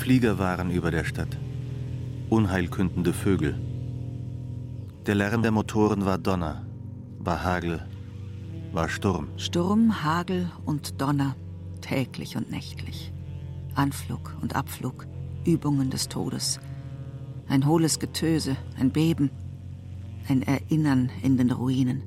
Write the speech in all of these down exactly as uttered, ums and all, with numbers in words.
Flieger waren über der Stadt. Unheilkündende Vögel. Der Lärm der Motoren war Donner, war Hagel, war Sturm. Sturm, Hagel und Donner, täglich und nächtlich. Anflug und Abflug, Übungen des Todes. Ein hohles Getöse, ein Beben, ein Erinnern in den Ruinen.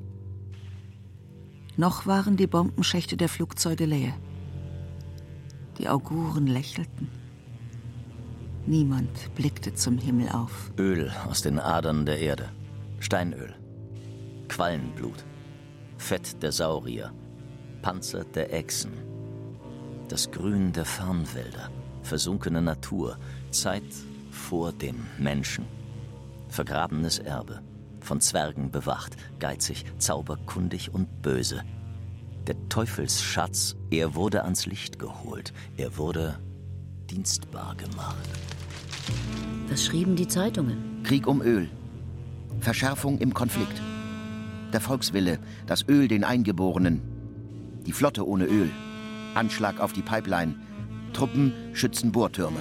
Noch waren die Bombenschächte der Flugzeuge leer. Die Auguren lächelten. Niemand blickte zum Himmel auf. Öl aus den Adern der Erde, Steinöl, Quallenblut, Fett der Saurier, Panzer der Echsen, das Grün der Farnwälder, versunkene Natur, Zeit vor dem Menschen, vergrabenes Erbe, von Zwergen bewacht, geizig, zauberkundig und böse. Der Teufelsschatz, er wurde ans Licht geholt, er wurde dienstbar gemacht. Das schrieben die Zeitungen. Krieg um Öl, Verschärfung im Konflikt, der Volkswille, das Öl den Eingeborenen, die Flotte ohne Öl, Anschlag auf die Pipeline, Truppen schützen Bohrtürme.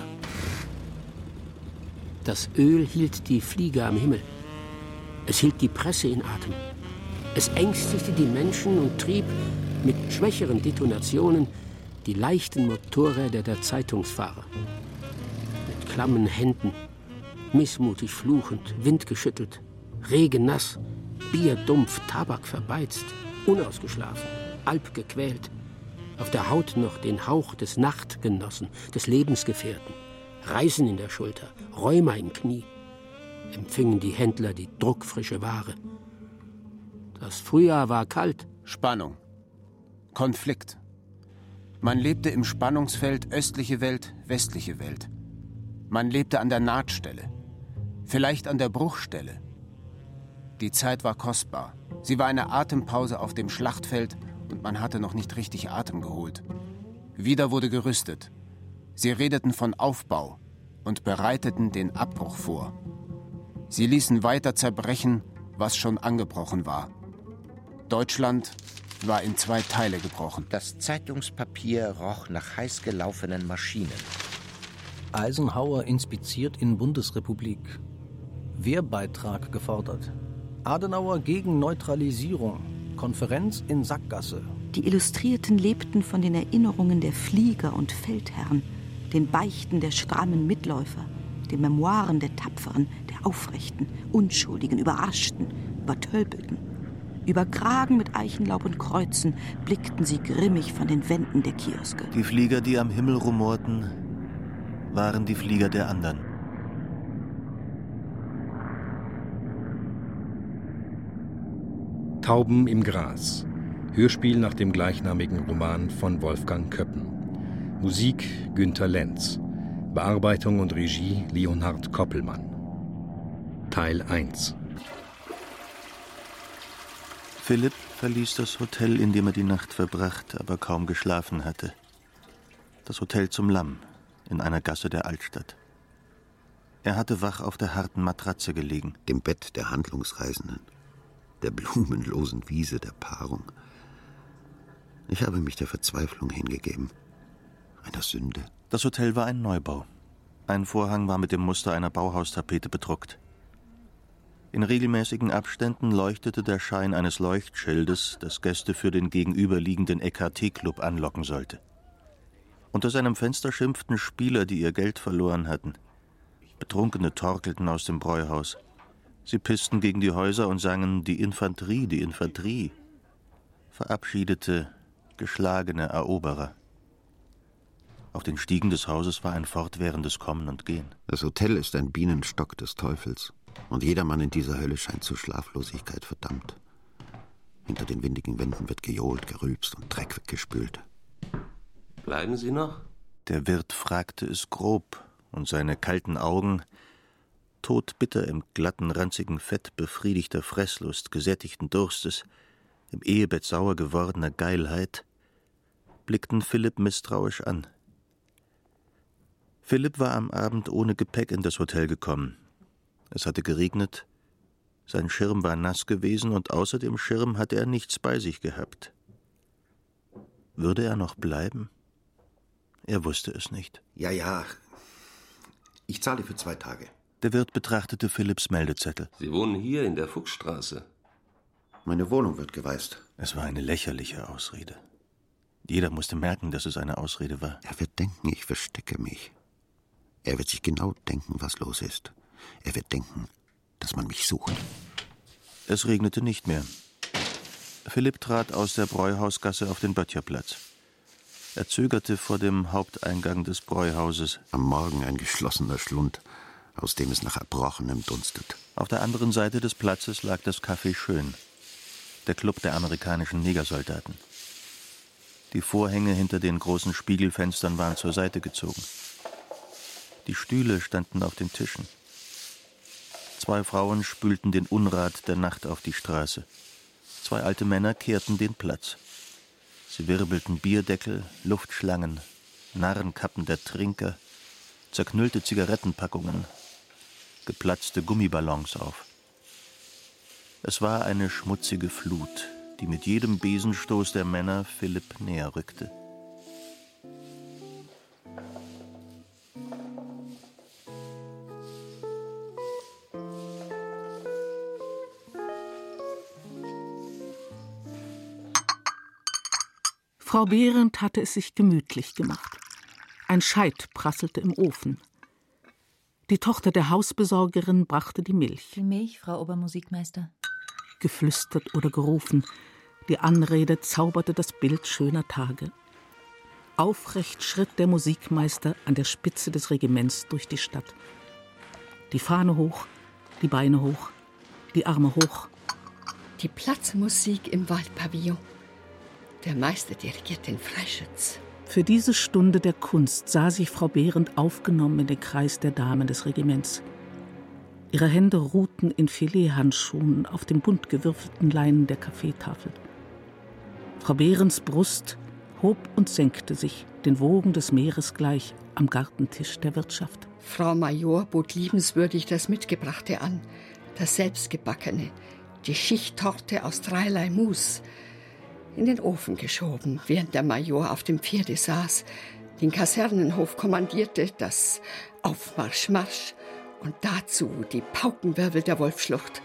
Das Öl hielt die Flieger am Himmel. Es hielt die Presse in Atem. Es ängstigte die Menschen und trieb mit schwächeren Detonationen die leichten Motorräder der Zeitungsfahrer. Mit klammen Händen, missmutig fluchend, windgeschüttelt, regennass, bierdumpf, Tabak verbeizt, unausgeschlafen, alpgequält, auf der Haut noch den Hauch des Nachtgenossen, des Lebensgefährten, Reisen in der Schulter, Rheuma im Knie, empfingen die Händler die druckfrische Ware. Das Frühjahr war kalt. Spannung. Konflikt. Man lebte im Spannungsfeld östliche Welt, westliche Welt. Man lebte an der Nahtstelle. Vielleicht an der Bruchstelle. Die Zeit war kostbar. Sie war eine Atempause auf dem Schlachtfeld und man hatte noch nicht richtig Atem geholt. Wieder wurde gerüstet. Sie redeten von Aufbau und bereiteten den Abbruch vor. Sie ließen weiter zerbrechen, was schon angebrochen war. Deutschland war in zwei Teile gebrochen. Das Zeitungspapier roch nach heiß gelaufenen Maschinen. Eisenhower inspiziert in Bundesrepublik. Wehrbeitrag gefordert. Adenauer gegen Neutralisierung. Konferenz in Sackgasse. Die Illustrierten lebten von den Erinnerungen der Flieger und Feldherren, den Beichten der strammen Mitläufer, den Memoiren der Tapferen, der Aufrechten, Unschuldigen, Überraschten, Übertölpelten. Über Kragen mit Eichenlaub und Kreuzen blickten sie grimmig von den Wänden der Kioske. Die Flieger, die am Himmel rumorten, waren die Flieger der anderen. Tauben im Gras. Hörspiel nach dem gleichnamigen Roman von Wolfgang Köppen. Musik Günter Lenz. Bearbeitung und Regie Leonhard Koppelmann. Teil eins. Philipp verließ das Hotel, in dem er die Nacht verbracht, aber kaum geschlafen hatte. Das Hotel zum Lamm, in einer Gasse der Altstadt. Er hatte wach auf der harten Matratze gelegen. Dem Bett der Handlungsreisenden, der blumenlosen Wiese der Paarung. Ich habe mich der Verzweiflung hingegeben, einer Sünde. Das Hotel war ein Neubau. Ein Vorhang war mit dem Muster einer Bauhaustapete bedruckt. In regelmäßigen Abständen leuchtete der Schein eines Leuchtschildes, das Gäste für den gegenüberliegenden E K T-Club anlocken sollte. Unter seinem Fenster schimpften Spieler, die ihr Geld verloren hatten. Betrunkene torkelten aus dem Bräuhaus. Sie pissten gegen die Häuser und sangen »Die Infanterie, die Infanterie«. Verabschiedete, geschlagene Eroberer. Auf den Stiegen des Hauses war ein fortwährendes Kommen und Gehen. Das Hotel ist ein Bienenstock des Teufels. Und jedermann in dieser Hölle scheint zur Schlaflosigkeit verdammt. Hinter den windigen Wänden wird gejohlt, gerülpst und Dreck weggespült. Bleiben Sie noch? Der Wirt fragte es grob, und seine kalten Augen, todbitter im glatten, ranzigen Fett befriedigter Fresslust, gesättigten Durstes, im Ehebett sauer gewordener Geilheit, blickten Philipp misstrauisch an. Philipp war am Abend ohne Gepäck in das Hotel gekommen. Es hatte geregnet, sein Schirm war nass gewesen und außer dem Schirm hatte er nichts bei sich gehabt. Würde er noch bleiben? Er wusste es nicht. Ja, ja, Ich zahle für zwei Tage. Der Wirt betrachtete Philipps Meldezettel. Sie wohnen hier in der Fuchsstraße. Meine Wohnung wird gewaist. Es war eine lächerliche Ausrede. Jeder musste merken, dass es eine Ausrede war. Er wird denken, ich verstecke mich. Er wird sich genau denken, was los ist. Er wird denken, dass man mich sucht. Es regnete nicht mehr. Philipp trat aus der Bräuhausgasse auf den Böttcherplatz. Er zögerte vor dem Haupteingang des Bräuhauses. Am Morgen ein geschlossener Schlund, aus dem es nach Erbrochenem dunstet. Auf der anderen Seite des Platzes lag das Café Schön, der Club der amerikanischen Negersoldaten. Die Vorhänge hinter den großen Spiegelfenstern waren zur Seite gezogen. Die Stühle standen auf den Tischen. Zwei Frauen spülten den Unrat der Nacht auf die Straße. Zwei alte Männer kehrten den Platz. Sie wirbelten Bierdeckel, Luftschlangen, Narrenkappen der Trinker, zerknüllte Zigarettenpackungen, geplatzte Gummiballons auf. Es war eine schmutzige Flut, die mit jedem Besenstoß der Männer Philipp näher rückte. Frau Behrendt hatte es sich gemütlich gemacht. Ein Scheit prasselte im Ofen. Die Tochter der Hausbesorgerin brachte die Milch. Die Milch, Frau Obermusikmeister. Geflüstert oder gerufen, die Anrede zauberte das Bild schöner Tage. Aufrecht schritt der Musikmeister an der Spitze des Regiments durch die Stadt. Die Fahne hoch, die Beine hoch, die Arme hoch. Die Platzmusik im Waldpavillon. Der Meister dirigiert den Freischütz. Für diese Stunde der Kunst sah sich Frau Behrendt aufgenommen in den Kreis der Damen des Regiments. Ihre Hände ruhten in Filethandschuhen auf dem bunt gewürfelten Leinen der Kaffeetafel. Frau Behrendts Brust hob und senkte sich, den Wogen des Meeres gleich, am Gartentisch der Wirtschaft. Frau Major bot liebenswürdig das Mitgebrachte an, das Selbstgebackene, die Schichttorte aus dreierlei Mus, in den Ofen geschoben, während der Major auf dem Pferde saß, den Kasernenhof kommandierte, das Aufmarsch, Marsch und dazu die Paukenwirbel der Wolfschlucht.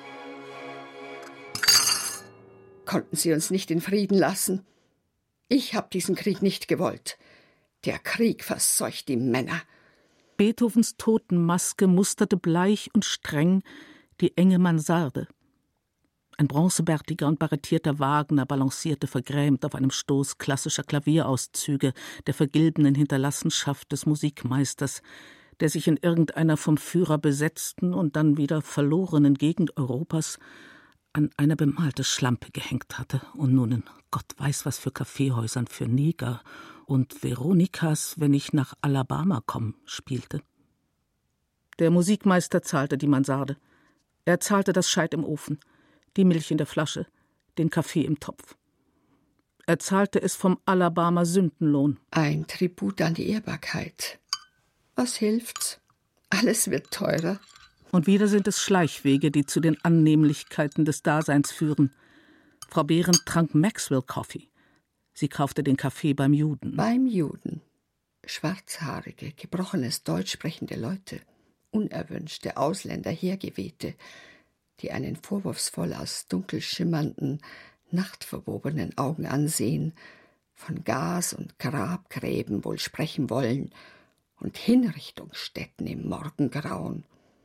Konnten Sie uns nicht in Frieden lassen? Ich habe diesen Krieg nicht gewollt. Der Krieg verseucht die Männer. Beethovens Totenmaske musterte bleich und streng die enge Mansarde. Ein bronzebärtiger und barrettierter Wagner balancierte vergrämt auf einem Stoß klassischer Klavierauszüge der vergilbenen Hinterlassenschaft des Musikmeisters, der sich in irgendeiner vom Führer besetzten und dann wieder verlorenen Gegend Europas an eine bemalte Schlampe gehängt hatte und nun in Gott weiß was für Kaffeehäusern für Neger und Veronikas, wenn ich nach Alabama komme, spielte. Der Musikmeister zahlte die Mansarde. Er zahlte das Scheit im Ofen, die Milch in der Flasche, den Kaffee im Topf. Er zahlte es vom Alabama Sündenlohn. Ein Tribut an die Ehrbarkeit. Was hilft's? Alles wird teurer. Und wieder sind es Schleichwege, die zu den Annehmlichkeiten des Daseins führen. Frau Behrendt trank Maxwell Coffee. Sie kaufte den Kaffee beim Juden. Beim Juden. Schwarzhaarige, gebrochenes Deutsch sprechende Leute. Unerwünschte Ausländer, Hergewehte, die einen vorwurfsvoll aus dunkel schimmernden, nachtverwobenen Augen ansehen, von Gas- und Grabgräben wohl sprechen wollen und Hinrichtungsstätten im Morgengrauen.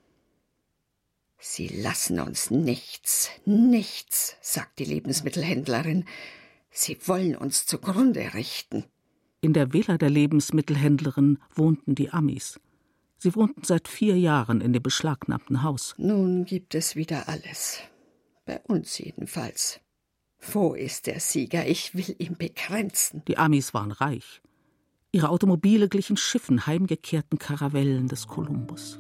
Sie lassen uns nichts, nichts, sagt die Lebensmittelhändlerin. Sie wollen uns zugrunde richten. In der Villa der Lebensmittelhändlerin wohnten die Amis. Sie wohnten seit vier Jahren in dem beschlagnahmten Haus. Nun gibt es wieder alles. Bei uns jedenfalls. Wo ist der Sieger? Ich will ihn begrenzen. Die Amis waren reich. Ihre Automobile glichen Schiffen heimgekehrten Karavellen des Kolumbus.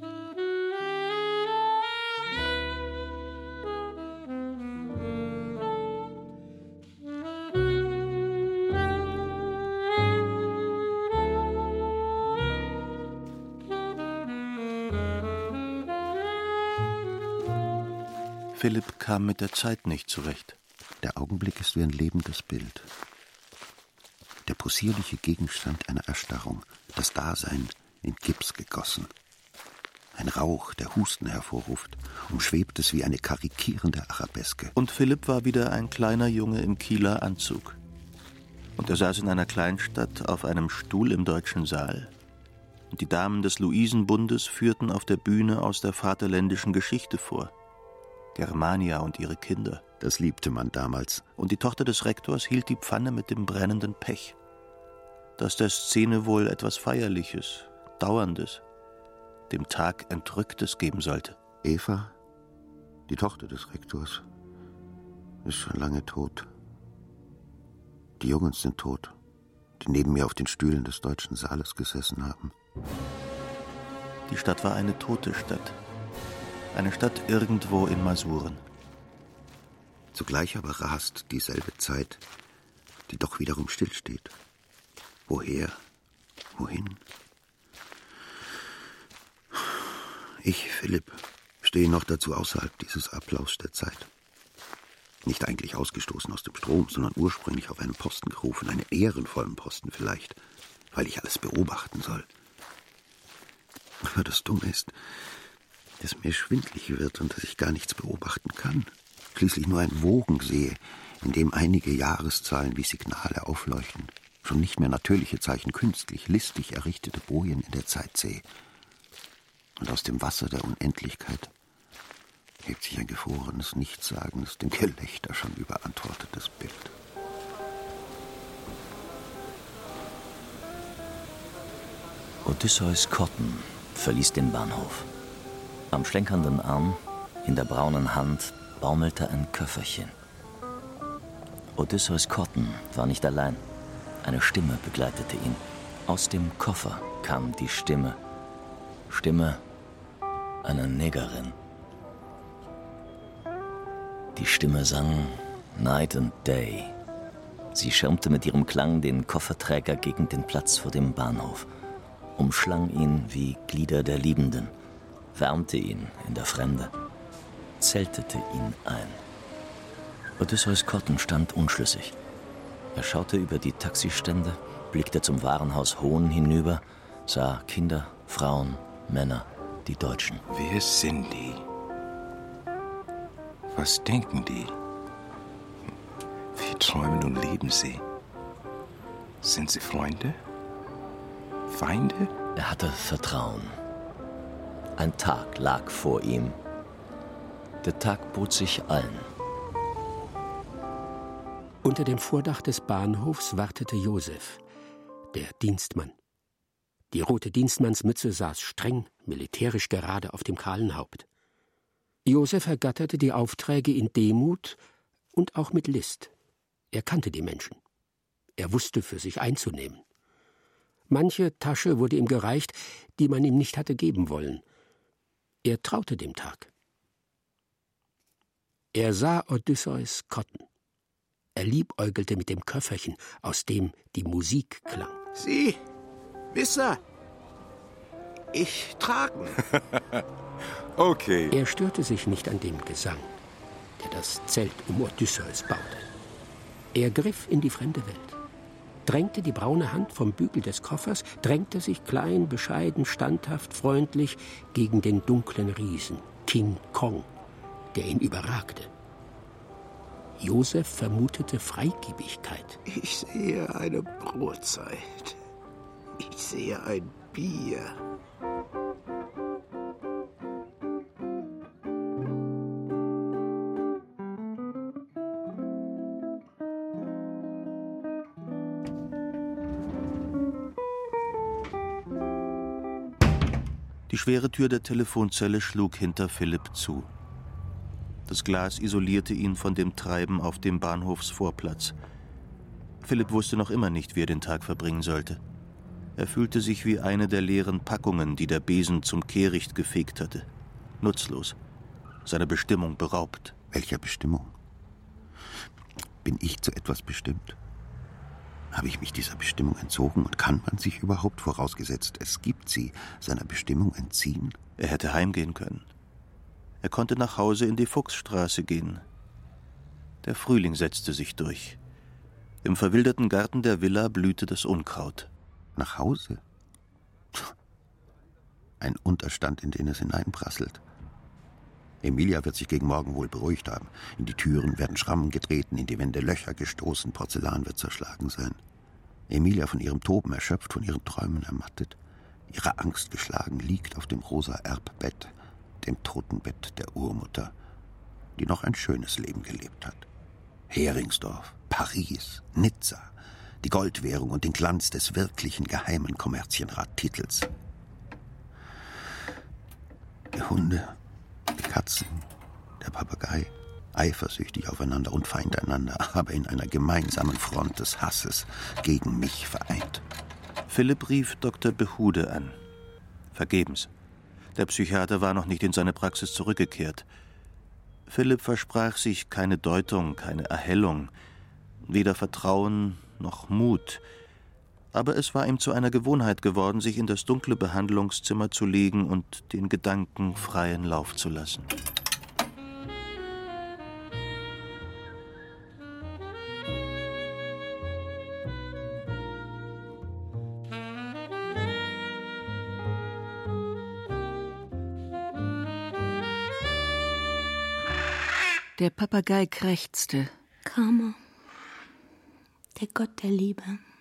Philipp kam mit der Zeit nicht zurecht. Der Augenblick ist wie ein lebendes Bild. Der possierliche Gegenstand einer Erstarrung, das Dasein in Gips gegossen. Ein Rauch, der Husten hervorruft, umschwebt es wie eine karikierende Arabeske. Und Philipp war wieder ein kleiner Junge im Kieler Anzug. Und er saß in einer Kleinstadt auf einem Stuhl im Deutschen Saal. Und die Damen des Luisenbundes führten auf der Bühne aus der vaterländischen Geschichte vor. Germania und ihre Kinder. Das liebte man damals. Und die Tochter des Rektors hielt die Pfanne mit dem brennenden Pech. Dass der Szene wohl etwas Feierliches, Dauerndes, dem Tag Entrücktes geben sollte. Eva, die Tochter des Rektors, ist schon lange tot. Die Jungs sind tot, die neben mir auf den Stühlen des Deutschen Saales gesessen haben. Die Stadt war eine tote Stadt. Eine Stadt irgendwo in Masuren. Zugleich aber rast dieselbe Zeit, die doch wiederum stillsteht. Woher? Wohin? Ich, Philipp, stehe noch dazu außerhalb dieses Applaus der Zeit. Nicht eigentlich ausgestoßen aus dem Strom, sondern ursprünglich auf einen Posten gerufen, einen ehrenvollen Posten vielleicht, weil ich alles beobachten soll. Aber das Dumme ist, dass mir schwindlig wird und dass ich gar nichts beobachten kann. Schließlich nur ein Wogen sehe, in dem einige Jahreszahlen wie Signale aufleuchten. Schon nicht mehr natürliche Zeichen, künstlich, listig errichtete Bojen in der Zeit sehe. Und aus dem Wasser der Unendlichkeit hebt sich ein gefrorenes, nichtssagendes, dem Gelächter schon überantwortetes Bild. Odysseus Kotten verließ den Bahnhof. Am schlenkernden Arm, in der braunen Hand, baumelte ein Köfferchen. Odysseus Kotten war nicht allein. Eine Stimme begleitete ihn. Aus dem Koffer kam die Stimme. Stimme einer Negerin. Die Stimme sang Night and Day. Sie schirmte mit ihrem Klang den Kofferträger gegen den Platz vor dem Bahnhof, umschlang ihn wie Glieder der Liebenden, wärmte ihn in der Fremde, zeltete ihn ein. Odysseus Kotten stand unschlüssig. Er schaute über die Taxistände, blickte zum Warenhaus Hohn hinüber, sah Kinder, Frauen, Männer, die Deutschen. Wer sind die? Was denken die? Wie träumen und leben sie? Sind sie Freunde? Feinde? Er hatte Vertrauen. Ein Tag lag vor ihm. Der Tag bot sich allen. Unter dem Vordach des Bahnhofs wartete Josef, der Dienstmann. Die rote Dienstmannsmütze saß streng, militärisch gerade auf dem kahlen Haupt. Josef ergatterte die Aufträge in Demut und auch mit List. Er kannte die Menschen. Er wusste, für sich einzunehmen. Manche Tasche wurde ihm gereicht, die man ihm nicht hatte geben wollen. Er traute dem Tag. Er sah Odysseus Kotten. Er liebäugelte mit dem Köfferchen, aus dem die Musik klang. Sie, Wisser, ich tragen. Okay. Er störte sich nicht an dem Gesang, der das Zelt um Odysseus baute. Er griff in die fremde Welt, drängte die braune Hand vom Bügel des Koffers, drängte sich klein, bescheiden, standhaft, freundlich gegen den dunklen Riesen, King Kong, der ihn überragte. Josef vermutete Freigebigkeit. Ich sehe eine Brotzeit. Ich sehe ein Bier. Die schwere Tür der Telefonzelle schlug hinter Philipp zu. Das Glas isolierte ihn von dem Treiben auf dem Bahnhofsvorplatz. Philipp wusste noch immer nicht, wie er den Tag verbringen sollte. Er fühlte sich wie eine der leeren Packungen, die der Besen zum Kehricht gefegt hatte. Nutzlos, seiner Bestimmung beraubt. Welcher Bestimmung? Bin ich zu etwas bestimmt? Habe ich mich dieser Bestimmung entzogen und kann man sich überhaupt, vorausgesetzt es gibt sie, seiner Bestimmung entziehen? Er hätte heimgehen können. Er konnte nach Hause in die Fuchsstraße gehen. Der Frühling setzte sich durch. Im verwilderten Garten der Villa blühte das Unkraut. Nach Hause? ein Unterstand, in den es hineinprasselt. Emilia wird sich gegen morgen wohl beruhigt haben. In die Türen werden Schrammen getreten, in die Wände Löcher gestoßen, Porzellan wird zerschlagen sein. Emilia, von ihrem Toben erschöpft, von ihren Träumen ermattet, ihrer Angst geschlagen, liegt auf dem rosa Erbbett, dem Totenbett der Urmutter, die noch ein schönes Leben gelebt hat. Heringsdorf, Paris, Nizza, die Goldwährung und den Glanz des wirklichen geheimen Kommerzienrattitels. Die Hunde, die Katzen, der Papagei, eifersüchtig aufeinander und feindeinander, aber in einer gemeinsamen Front des Hasses gegen mich vereint. Philipp rief Doktor Behude an. Vergebens. Der Psychiater war noch nicht in seine Praxis zurückgekehrt. Philipp versprach sich keine Deutung, keine Erhellung, weder Vertrauen noch Mut. Aber es war ihm zu einer Gewohnheit geworden, sich in das dunkle Behandlungszimmer zu legen und den Gedanken freien Lauf zu lassen. Der Papagei krächzte. Karma, der Gott der Liebe,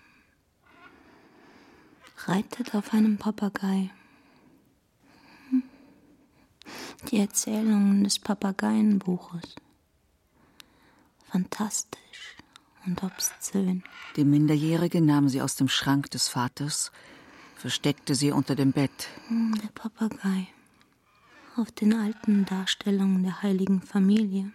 reitet auf einem Papagei. Die Erzählungen des Papageienbuches. Fantastisch und obszön. Die Minderjährige nahm sie aus dem Schrank des Vaters, versteckte sie unter dem Bett. Der Papagei auf den alten Darstellungen der heiligen Familie.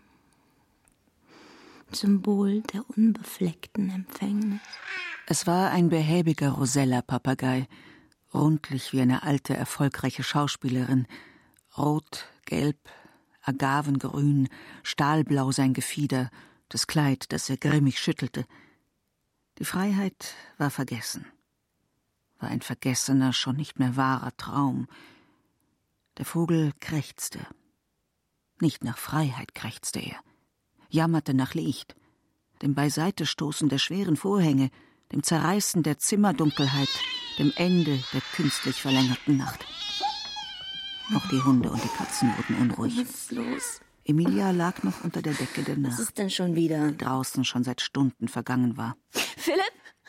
Symbol der unbefleckten Empfängnis. Es war ein behäbiger Rosella-Papagei, rundlich wie eine alte, erfolgreiche Schauspielerin. Rot, gelb, agavengrün, stahlblau sein Gefieder, das Kleid, das er grimmig schüttelte. Die Freiheit war vergessen. War ein vergessener, schon nicht mehr wahrer Traum. Der Vogel krächzte. Nicht nach Freiheit krächzte er, jammerte nach Licht, dem Beiseitestoßen der schweren Vorhänge, dem Zerreißen der Zimmerdunkelheit, dem Ende der künstlich verlängerten Nacht. Auch die Hunde und die Katzen wurden unruhig. Was ist los? Emilia lag noch unter der Decke der Nacht. Was ist denn schon wieder? Die draußen schon seit Stunden vergangen war. Philipp?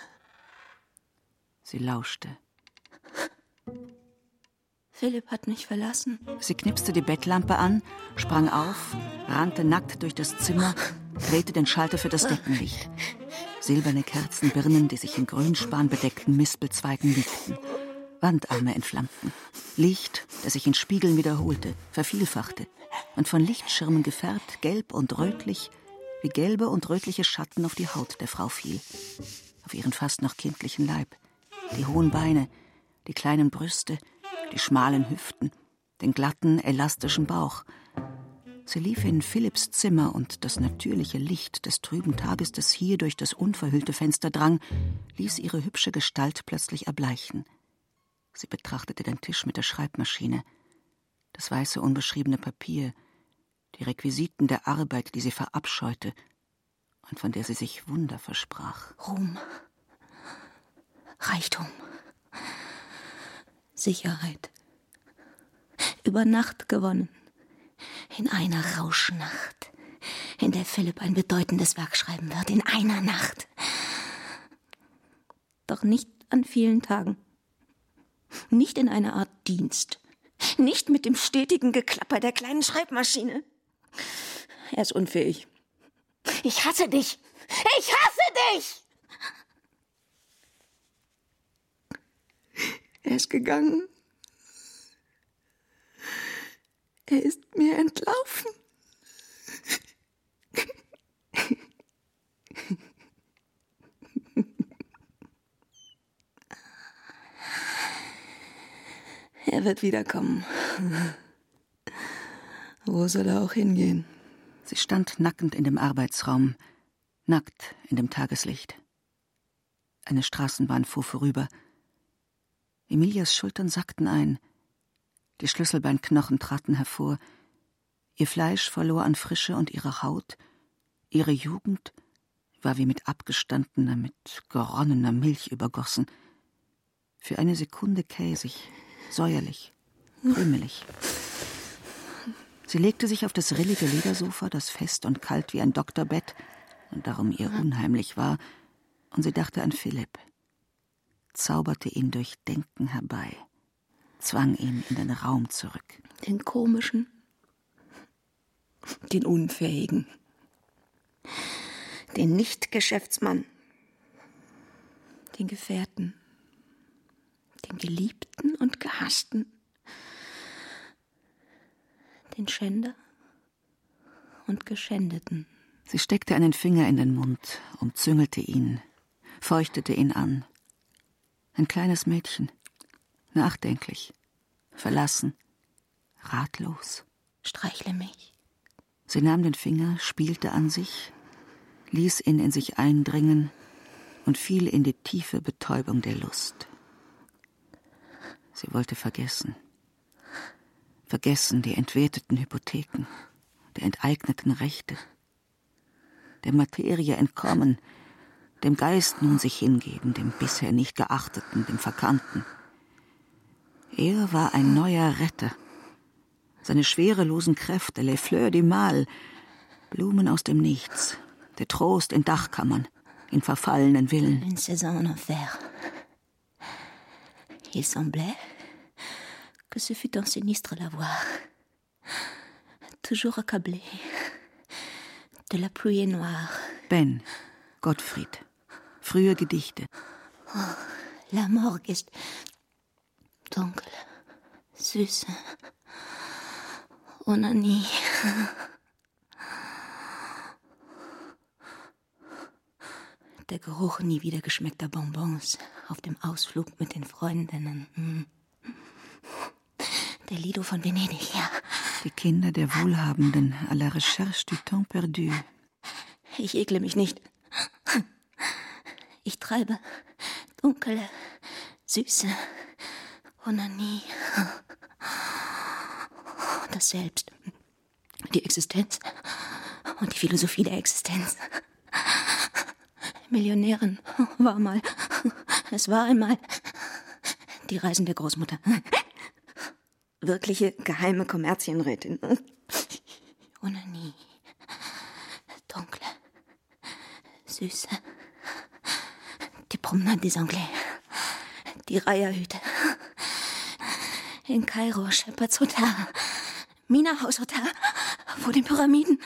Sie lauschte. Philipp hat mich verlassen. Sie knipste die Bettlampe an, sprang auf, rannte nackt durch das Zimmer, drehte den Schalter für das Deckenlicht. Silberne Kerzenbirnen, die sich in grünspan bedeckten Mispelzweigen wiegten. Wandarme entflammten. Licht, das sich in Spiegeln wiederholte, vervielfachte und von Lichtschirmen gefärbt, gelb und rötlich, wie gelbe und rötliche Schatten auf die Haut der Frau fiel. Auf ihren fast noch kindlichen Leib. Die hohen Beine, die kleinen Brüste, die schmalen Hüften, den glatten, elastischen Bauch. Sie lief in Philipps Zimmer und das natürliche Licht des trüben Tages, das hier durch das unverhüllte Fenster drang, ließ ihre hübsche Gestalt plötzlich erbleichen. Sie betrachtete den Tisch mit der Schreibmaschine, das weiße, unbeschriebene Papier, die Requisiten der Arbeit, die sie verabscheute und von der sie sich Wunder versprach. Ruhm, Reichtum, Sicherheit, über Nacht gewonnen, in einer Rauschnacht, in der Philipp ein bedeutendes Werk schreiben wird, in einer Nacht. Doch nicht an vielen Tagen. Nicht in einer Art Dienst. Nicht mit dem stetigen Geklapper der kleinen Schreibmaschine. Er ist unfähig. Ich hasse dich! Ich hasse dich! Er ist gegangen. Er ist mir entlaufen. Er wird wiederkommen. Wo soll er auch hingehen? Sie stand nackend in dem Arbeitsraum, nackt in dem Tageslicht. Eine Straßenbahn fuhr vorüber. Emilias Schultern sackten ein. Die Schlüsselbeinknochen traten hervor. Ihr Fleisch verlor an Frische und ihre Haut. Ihre Jugend war wie mit abgestandener, mit geronnener Milch übergossen. Für eine Sekunde käsig, säuerlich. krümelig. Sie legte sich auf das rillige Ledersofa, das fest und kalt wie ein Doktorbett und darum ihr unheimlich war, und sie dachte an Philipp, zauberte ihn durch Denken herbei, zwang ihn in den Raum zurück. Den komischen, den unfähigen, den Nicht-Geschäftsmann, den Gefährten, den Geliebten und Gehassten, den Schänder und Geschändeten. Sie steckte einen Finger in den Mund, umzüngelte ihn, feuchtete ihn an. Ein kleines Mädchen, nachdenklich, verlassen, ratlos. Streichle mich. Sie nahm den Finger, spielte an sich, ließ ihn in sich eindringen und fiel in die tiefe Betäubung der Lust. Sie wollte vergessen. Vergessen die entwerteten Hypotheken, die enteigneten Rechte, der Materie entkommen, dem Geist nun sich hingeben, dem bisher nicht Geachteten, dem Verkannten. Er war ein neuer Retter. Seine schwerelosen Kräfte, les fleurs du mal, Blumen aus dem Nichts, der Trost in Dachkammern, in verfallenen Villen. Une saison en enfer. Il semblait que ce fût un sinistre lavoir, toujours accablé de la pluie noire. Ben, Gottfried, frühe Gedichte. Oh, la morgue ist dunkel, süß, Onanie. Der Geruch nie wieder geschmeckter Bonbons auf dem Ausflug mit den Freundinnen. Der Lido von Venedig, ja. Die Kinder der Wohlhabenden à la recherche du temps perdu. Ich ekle mich nicht. Ich treibe dunkle, süße Onanie. Das Selbst, die Existenz und die Philosophie der Existenz. Millionärin war mal, es war einmal die reisende Großmutter. Wirkliche geheime Kommerzienrätin. Onanie. Dunkle, süße. Die Promenade des Anglais. Die Reiherhüte. In Kairo, Shepherds Hotel. Mina Haus Hotel. Vor den Pyramiden.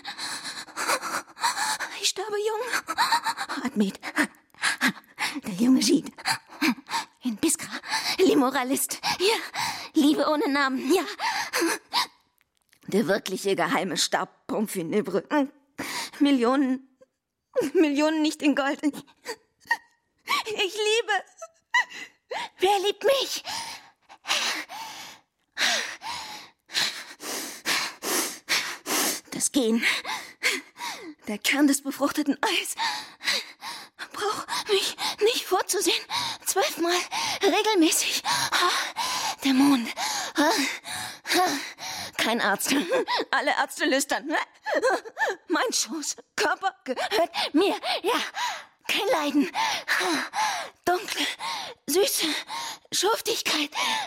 Ich sterbe jung. Admet. Der junge Gide. In Biskra. Limoralist. Ja. Liebe ohne Namen. Ja. Der wirkliche geheime Stab Pomfinibre. Millionen. Millionen nicht in Gold. Ich liebe. Wer liebt mich? Das Gen. Der Kern des befruchteten Eis. Brauch mich nicht vorzusehen. Zwölfmal regelmäßig. Der Mond. Kein Arzt. Alle Ärzte lüstern. Mein Schoß, Körper gehört mir. Ja, kein Leiden. Dunkle, süße Schuftigkeit.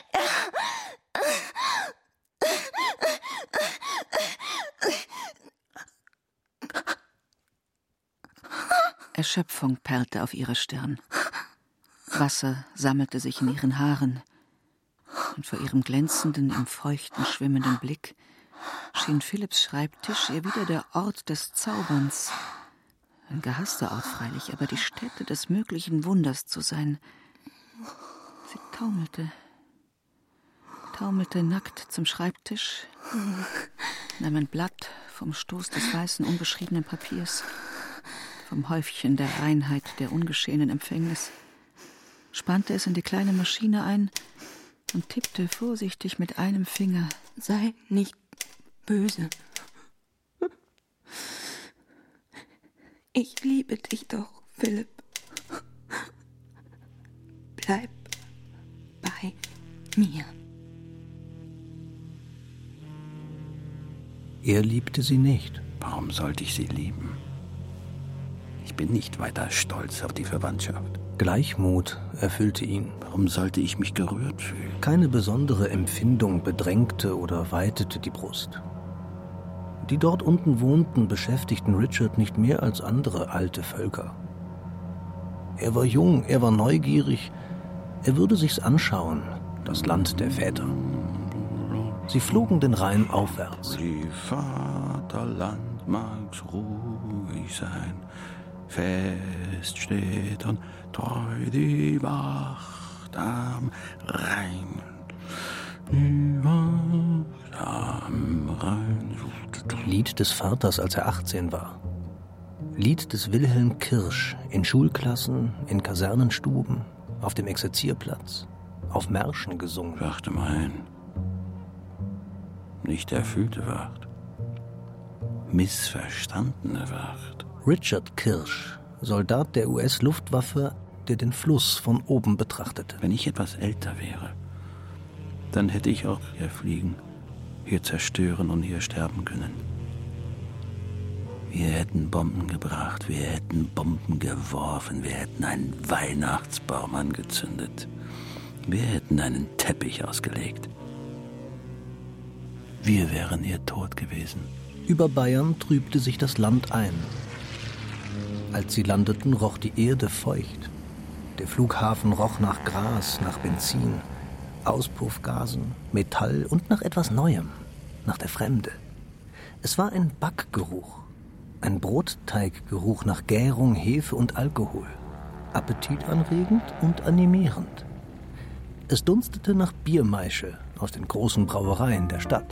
Erschöpfung perlte auf ihrer Stirn. Wasser sammelte sich in ihren Haaren. Und vor ihrem glänzenden, im Feuchten schwimmenden Blick schien Philipps Schreibtisch ihr wieder der Ort des Zauberns. Ein gehasster Ort freilich, aber die Stätte des möglichen Wunders zu sein. Sie taumelte, taumelte nackt zum Schreibtisch, nahm ein Blatt vom Stoß des weißen, unbeschriebenen Papiers, vom Häufchen der Reinheit der ungeschehenen Empfängnis, spannte es in die kleine Maschine ein und tippte vorsichtig mit einem Finger. Sei nicht böse. Ich liebe dich doch, Philipp. Bleib bei mir. Er liebte sie nicht. Warum sollte ich sie lieben? Ich bin nicht weiter stolz auf die Verwandtschaft. Gleichmut erfüllte ihn. Warum sollte ich mich gerührt fühlen? Keine besondere Empfindung bedrängte oder weitete die Brust. Die dort unten wohnten, beschäftigten Richard nicht mehr als andere alte Völker. Er war jung, er war neugierig, er würde sich's anschauen, das Land der Väter. Sie flogen den Rhein aufwärts. Die Vaterland mag's ruhig sein, fest steht und treu die Wacht am Rhein. Die Wacht am Rhein. Lied des Vaters, als er achtzehn war. Lied des Wilhelm Kirsch in Schulklassen, in Kasernenstuben, auf dem Exerzierplatz, auf Märschen gesungen. Wacht am Rhein. Nicht erfüllte Wacht. Missverstandene Wacht. Richard Kirsch, Soldat der U S-Luftwaffe, der den Fluss von oben betrachtete. Wenn ich etwas älter wäre, dann hätte ich auch hier fliegen, hier zerstören und hier sterben können. Wir hätten Bomben gebracht, wir hätten Bomben geworfen, wir hätten einen Weihnachtsbaum angezündet. Wir hätten einen Teppich ausgelegt. Wir wären hier tot gewesen. Über Bayern trübte sich das Land ein. Als sie landeten, roch die Erde feucht. Der Flughafen roch nach Gras, nach Benzin, Auspuffgasen, Metall und nach etwas Neuem, nach der Fremde. Es war ein Backgeruch, ein Brotteiggeruch nach Gärung, Hefe und Alkohol, appetitanregend und animierend. Es dunstete nach Biermaische aus den großen Brauereien der Stadt.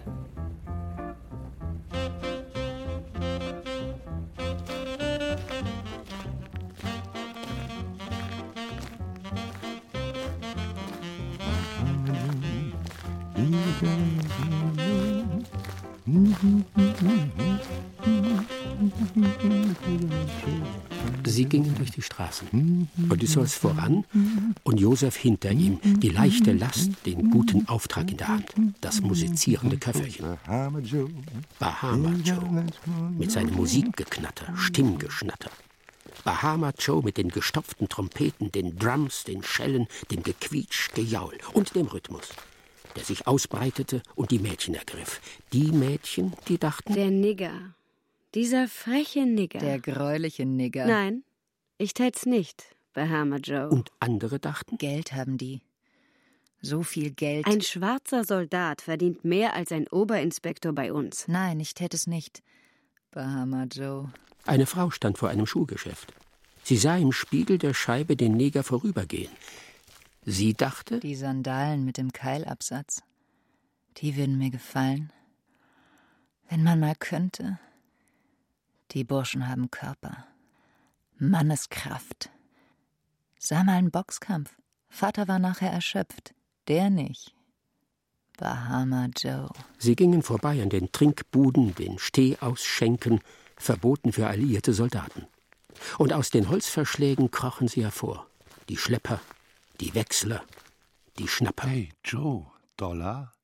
Sie gingen durch die Straßen. Odysseus voran und Joseph hinter ihm, die leichte Last, den guten Auftrag in der Hand, das musizierende Köfferchen. Bahama Joe mit seinem Musikgeknatter, Stimmgeschnatter. Bahama Joe mit den gestopften Trompeten, den Drums, den Schellen, dem Gequietsch, Gejaul und dem Rhythmus, der sich ausbreitete und die Mädchen ergriff. Die Mädchen, die dachten... Der Nigger. Dieser freche Nigger. Der gräuliche Nigger. Nein, ich tät's nicht, Bahama Joe. Und andere dachten... Geld haben die. So viel Geld. Ein schwarzer Soldat verdient mehr als ein Oberinspektor bei uns. Nein, ich täte es nicht, Bahama Joe. Eine Frau stand vor einem Schuhgeschäft. Sie sah im Spiegel der Scheibe den Neger vorübergehen. Sie dachte... Die Sandalen mit dem Keilabsatz, die würden mir gefallen. Wenn man mal könnte. Die Burschen haben Körper, Manneskraft. Sah mal einen Boxkampf. Vater war nachher erschöpft. Der nicht. Bahama Joe. Sie gingen vorbei an den Trinkbuden, den Stehausschenken, verboten für alliierte Soldaten. Und aus den Holzverschlägen krochen sie hervor. Die Schlepper, die Wechsler, die Schnapper. Hey, Joe, Dollar?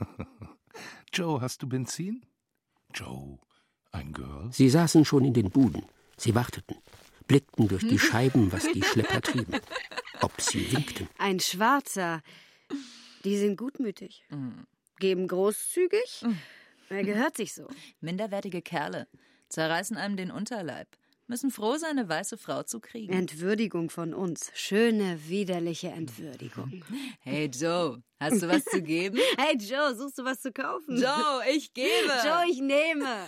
Joe, hast du Benzin? Joe, ein Girl? Sie saßen schon in den Buden. Sie warteten, blickten durch die Scheiben, was die Schlepper trieben. Ob sie winkten. Ein Schwarzer. Die sind gutmütig. Geben großzügig. Er gehört sich so. Minderwertige Kerle. Zerreißen einem den Unterleib. Müssen froh sein, eine weiße Frau zu kriegen. Entwürdigung von uns. Schöne, widerliche Entwürdigung. Hey Joe, hast du was zu geben? Hey Joe, suchst du was zu kaufen? Joe, ich gebe. Joe, ich nehme.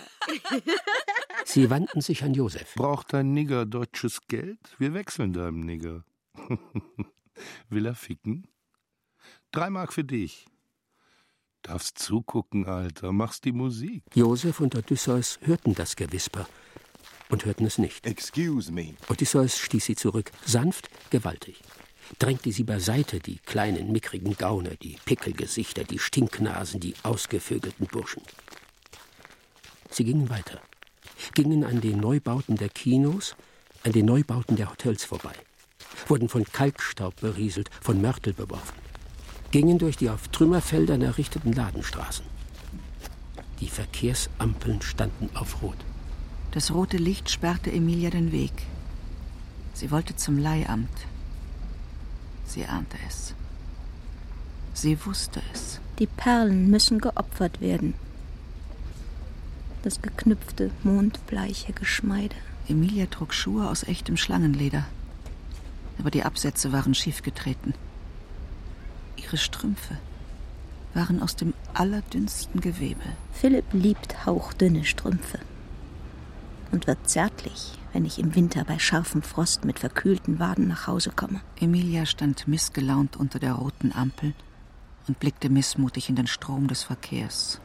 Sie wandten sich an Joseph. Braucht dein Nigger deutsches Geld? Wir wechseln deinem Nigger. Will er ficken? Drei Mark für dich. Darfst zugucken, Alter. Machst die Musik. Joseph und Odysseus hörten das Gewisper und hörten es nicht. Excuse me. Odysseus stieß sie zurück, sanft, gewaltig. Drängte sie beiseite, die kleinen, mickrigen Gauner, die Pickelgesichter, die Stinknasen, die ausgevögelten Burschen. Sie gingen weiter, gingen an den Neubauten der Kinos, an den Neubauten der Hotels vorbei, wurden von Kalkstaub berieselt, von Mörtel beworfen, gingen durch die auf Trümmerfeldern errichteten Ladenstraßen. Die Verkehrsampeln standen auf Rot. Das rote Licht sperrte Emilia den Weg. Sie wollte zum Leihamt. Sie ahnte es. Sie wusste es. Die Perlen müssen geopfert werden. Das geknüpfte, mondbleiche Geschmeide. Emilia trug Schuhe aus echtem Schlangenleder. Aber die Absätze waren schiefgetreten. Ihre Strümpfe waren aus dem allerdünnsten Gewebe. Philipp liebt hauchdünne Strümpfe und wird zärtlich, wenn ich im Winter bei scharfem Frost mit verkühlten Waden nach Hause komme. Emilia stand missgelaunt unter der roten Ampel und blickte missmutig in den Strom des Verkehrs.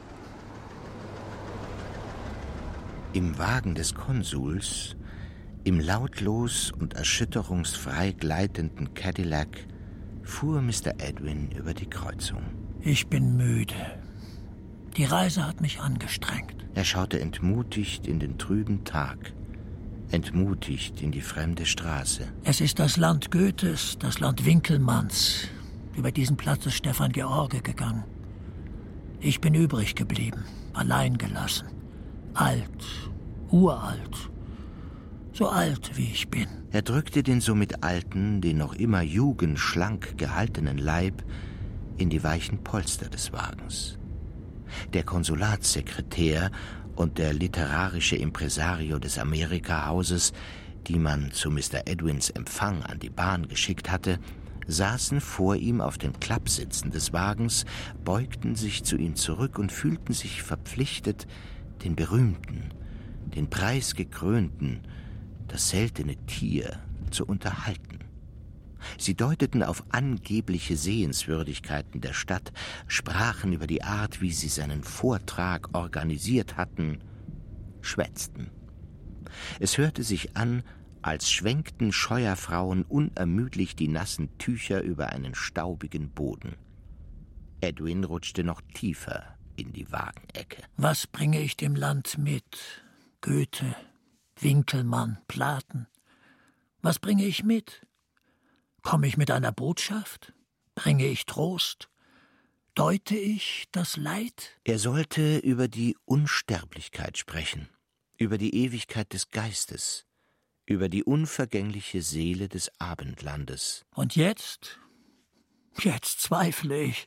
Im Wagen des Konsuls, im lautlos und erschütterungsfrei gleitenden Cadillac, fuhr Mister Edwin über die Kreuzung. Ich bin müde. Die Reise hat mich angestrengt. Er schaute entmutigt in den trüben Tag, entmutigt in die fremde Straße. Es ist das Land Goethes, das Land Winkelmanns. Über diesen Platz ist Stefan George gegangen. Ich bin übrig geblieben, allein gelassen. Alt, uralt. So alt, wie ich bin. Er drückte den somit alten, den noch immer jugendschlank gehaltenen Leib in die weichen Polster des Wagens. Der Konsulatssekretär und der literarische Impresario des Amerika-Hauses, die man zu Mister Edwins Empfang an die Bahn geschickt hatte, saßen vor ihm auf den Klappsitzen des Wagens, beugten sich zu ihm zurück und fühlten sich verpflichtet, den berühmten, den preisgekrönten, das seltene Tier zu unterhalten. Sie deuteten auf angebliche Sehenswürdigkeiten der Stadt, sprachen über die Art, wie sie seinen Vortrag organisiert hatten, schwätzten. Es hörte sich an, als schwenkten Scheuerfrauen unermüdlich die nassen Tücher über einen staubigen Boden. Edwin rutschte noch tiefer in die Wagenecke. Was bringe ich dem Land mit? Goethe, Winkelmann, Platen. Was bringe ich mit? Komme ich mit einer Botschaft? Bringe ich Trost? Deute ich das Leid? Er sollte über die Unsterblichkeit sprechen, über die Ewigkeit des Geistes, über die unvergängliche Seele des Abendlandes. Und jetzt? Jetzt zweifle ich.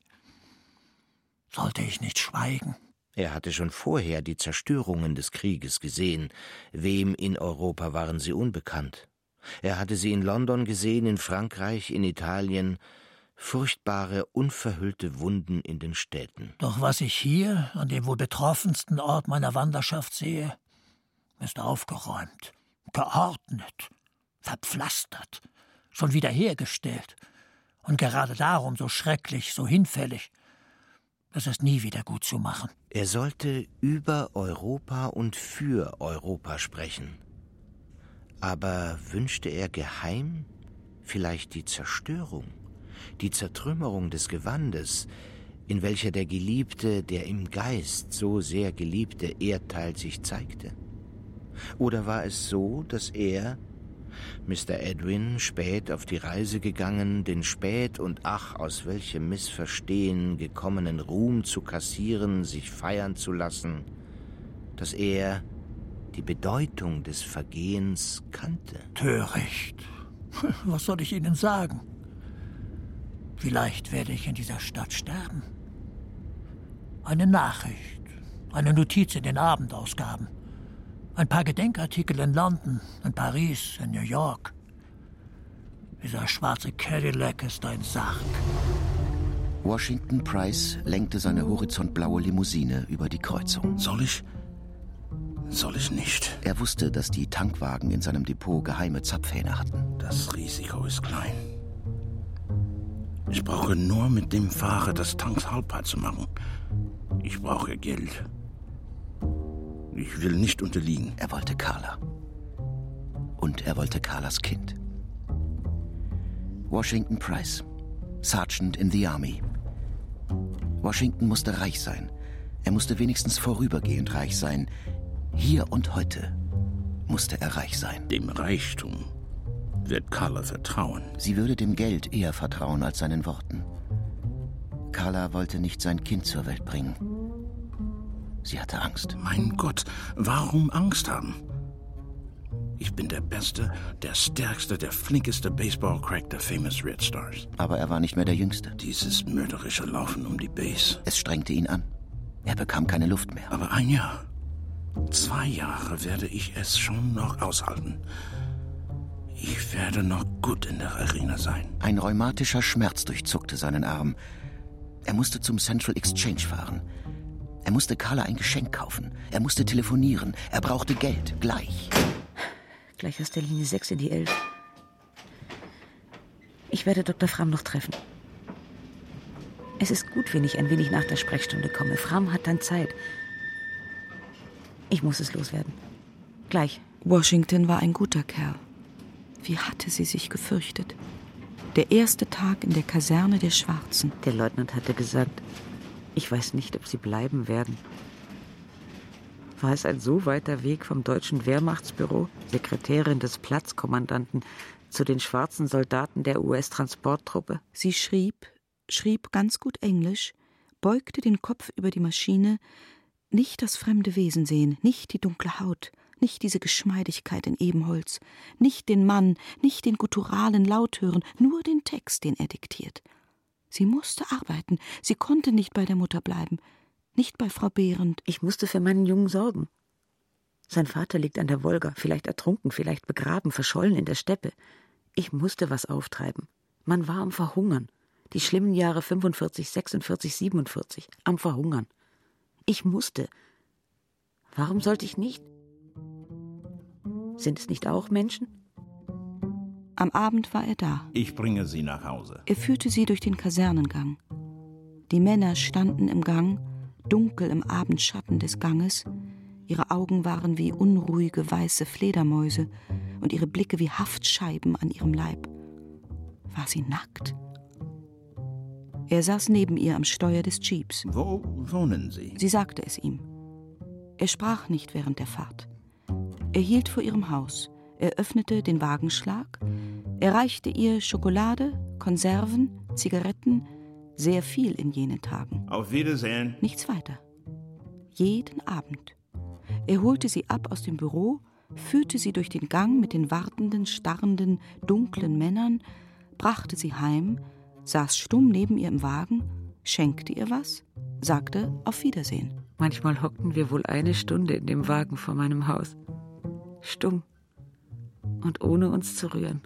Sollte ich nicht schweigen? Er hatte schon vorher die Zerstörungen des Krieges gesehen. Wem in Europa waren sie unbekannt? Er hatte sie in London gesehen, in Frankreich, in Italien. Furchtbare, unverhüllte Wunden in den Städten. Doch was ich hier, an dem wohl betroffensten Ort meiner Wanderschaft sehe, ist aufgeräumt, geordnet, verpflastert, schon wieder hergestellt. Und gerade darum so schrecklich, so hinfällig. Es ist nie wieder gut zu machen. Er sollte über Europa und für Europa sprechen. Aber wünschte er geheim vielleicht die Zerstörung, die Zertrümmerung des Gewandes, in welcher der Geliebte, der im Geist so sehr geliebte Erdteil sich zeigte? Oder war es so, dass er, Mister Edwin, spät auf die Reise gegangen, den spät und ach, aus welchem Missverstehen gekommenen Ruhm zu kassieren, sich feiern zu lassen, dass er die Bedeutung des Vergehens kannte? Töricht. Was soll ich Ihnen sagen? Vielleicht werde ich in dieser Stadt sterben. Eine Nachricht, eine Notiz in den Abendausgaben, ein paar Gedenkartikel in London, in Paris, in New York. Dieser schwarze Cadillac ist ein Sarg. Washington Price lenkte seine horizontblaue Limousine über die Kreuzung. Soll ich? Soll ich nicht? Er wusste, dass die Tankwagen in seinem Depot geheime Zapfhähne hatten. Das Risiko ist klein. Ich brauche nur mit dem Fahrer des Tanks haltbar zu machen. Ich brauche Geld. Ich will nicht unterliegen. Er wollte Carla. Und er wollte Carlas Kind. Washington Price, Sergeant in the Army. Washington musste reich sein. Er musste wenigstens vorübergehend reich sein. Hier und heute musste er reich sein. Dem Reichtum wird Carla vertrauen. Sie würde dem Geld eher vertrauen als seinen Worten. Carla wollte nicht sein Kind zur Welt bringen. Sie hatte Angst. Mein Gott, warum Angst haben? Ich bin der Beste, der Stärkste, der flinkeste Baseball-Crack der Famous Red Stars. Aber er war nicht mehr der Jüngste. Dieses mörderische Laufen um die Base. Es strengte ihn an. Er bekam keine Luft mehr. Aber ein Jahr, zwei Jahre werde ich es schon noch aushalten. Ich werde noch gut in der Arena sein. Ein rheumatischer Schmerz durchzuckte seinen Arm. Er musste zum Central Exchange fahren. Er musste Carla ein Geschenk kaufen. Er musste telefonieren. Er brauchte Geld. Gleich. Gleich aus der Linie sechs in die elf. Ich werde Doktor Fram noch treffen. Es ist gut, wenn ich ein wenig nach der Sprechstunde komme. Fram hat dann Zeit. Ich muss es loswerden. Gleich. Washington war ein guter Kerl. Wie hatte sie sich gefürchtet? Der erste Tag in der Kaserne der Schwarzen. Der Leutnant hatte gesagt, ich weiß nicht, ob sie bleiben werden. War es ein so weiter Weg vom deutschen Wehrmachtsbüro, Sekretärin des Platzkommandanten, zu den schwarzen Soldaten der U S-Transporttruppe? Sie schrieb, schrieb ganz gut Englisch, beugte den Kopf über die Maschine, nicht das fremde Wesen sehen, nicht die dunkle Haut, nicht diese Geschmeidigkeit in Ebenholz, nicht den Mann, nicht den gutturalen Laut hören, nur den Text, den er diktiert. Sie musste arbeiten, sie konnte nicht bei der Mutter bleiben, nicht bei Frau Behrendt. Ich musste für meinen Jungen sorgen. Sein Vater liegt an der Wolga, vielleicht ertrunken, vielleicht begraben, verschollen in der Steppe. Ich musste was auftreiben. Man war am Verhungern. Die schlimmen Jahre fünfundvierzig, sechsundvierzig, siebenundvierzig. Am Verhungern. Ich musste. Warum sollte ich nicht? Sind es nicht auch Menschen? Am Abend war er da. Ich bringe Sie nach Hause. Er führte sie durch den Kasernengang. Die Männer standen im Gang, dunkel im Abendschatten des Ganges. Ihre Augen waren wie unruhige weiße Fledermäuse und ihre Blicke wie Haftscheiben an ihrem Leib. War sie nackt? Er saß neben ihr am Steuer des Jeeps. Wo wohnen Sie? Sie sagte es ihm. Er sprach nicht während der Fahrt. Er hielt vor ihrem Haus. Er öffnete den Wagenschlag. Er reichte ihr Schokolade, Konserven, Zigaretten, sehr viel in jenen Tagen. Auf Wiedersehen. Nichts weiter. Jeden Abend. Er holte sie ab aus dem Büro, führte sie durch den Gang mit den wartenden, starrenden, dunklen Männern, brachte sie heim, saß stumm neben ihr im Wagen, schenkte ihr was, sagte auf Wiedersehen. Manchmal hockten wir wohl eine Stunde in dem Wagen vor meinem Haus. Stumm und ohne uns zu rühren.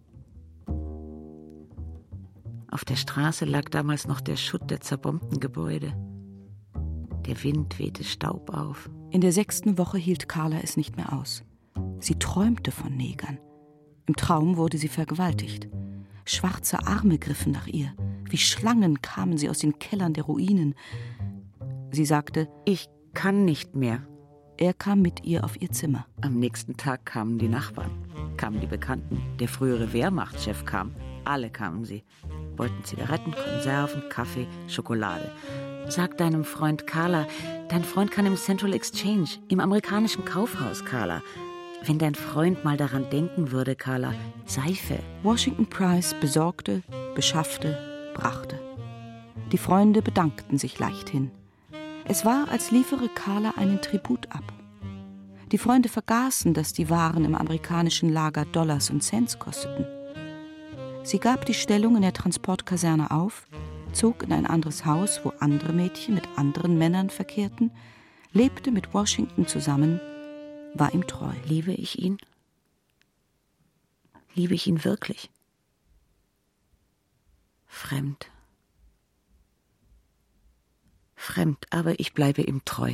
Auf der Straße lag damals noch der Schutt der zerbombten Gebäude. Der Wind wehte Staub auf. In der sechsten Woche hielt Carla es nicht mehr aus. Sie träumte von Negern. Im Traum wurde sie vergewaltigt. Schwarze Arme griffen nach ihr. Wie Schlangen kamen sie aus den Kellern der Ruinen. Sie sagte, ich kann nicht mehr. Er kam mit ihr auf ihr Zimmer. Am nächsten Tag kamen die Nachbarn, kamen die Bekannten. Der frühere Wehrmachtschef kam. Alle kamen sie. Wollten Zigaretten, Konserven, Kaffee, Schokolade. Sag deinem Freund Carla, dein Freund kann im Central Exchange, im amerikanischen Kaufhaus, Carla. Wenn dein Freund mal daran denken würde, Carla, Seife. Washington Price besorgte, beschaffte, brachte. Die Freunde bedankten sich leichthin. Es war, als liefere Carla einen Tribut ab. Die Freunde vergaßen, dass die Waren im amerikanischen Lager Dollars und Cents kosteten. Sie gab die Stellung in der Transportkaserne auf, zog in ein anderes Haus, wo andere Mädchen mit anderen Männern verkehrten, lebte mit Washington zusammen, war ihm treu. Liebe ich ihn? Liebe ich ihn wirklich? Fremd. Fremd, aber ich bleibe ihm treu.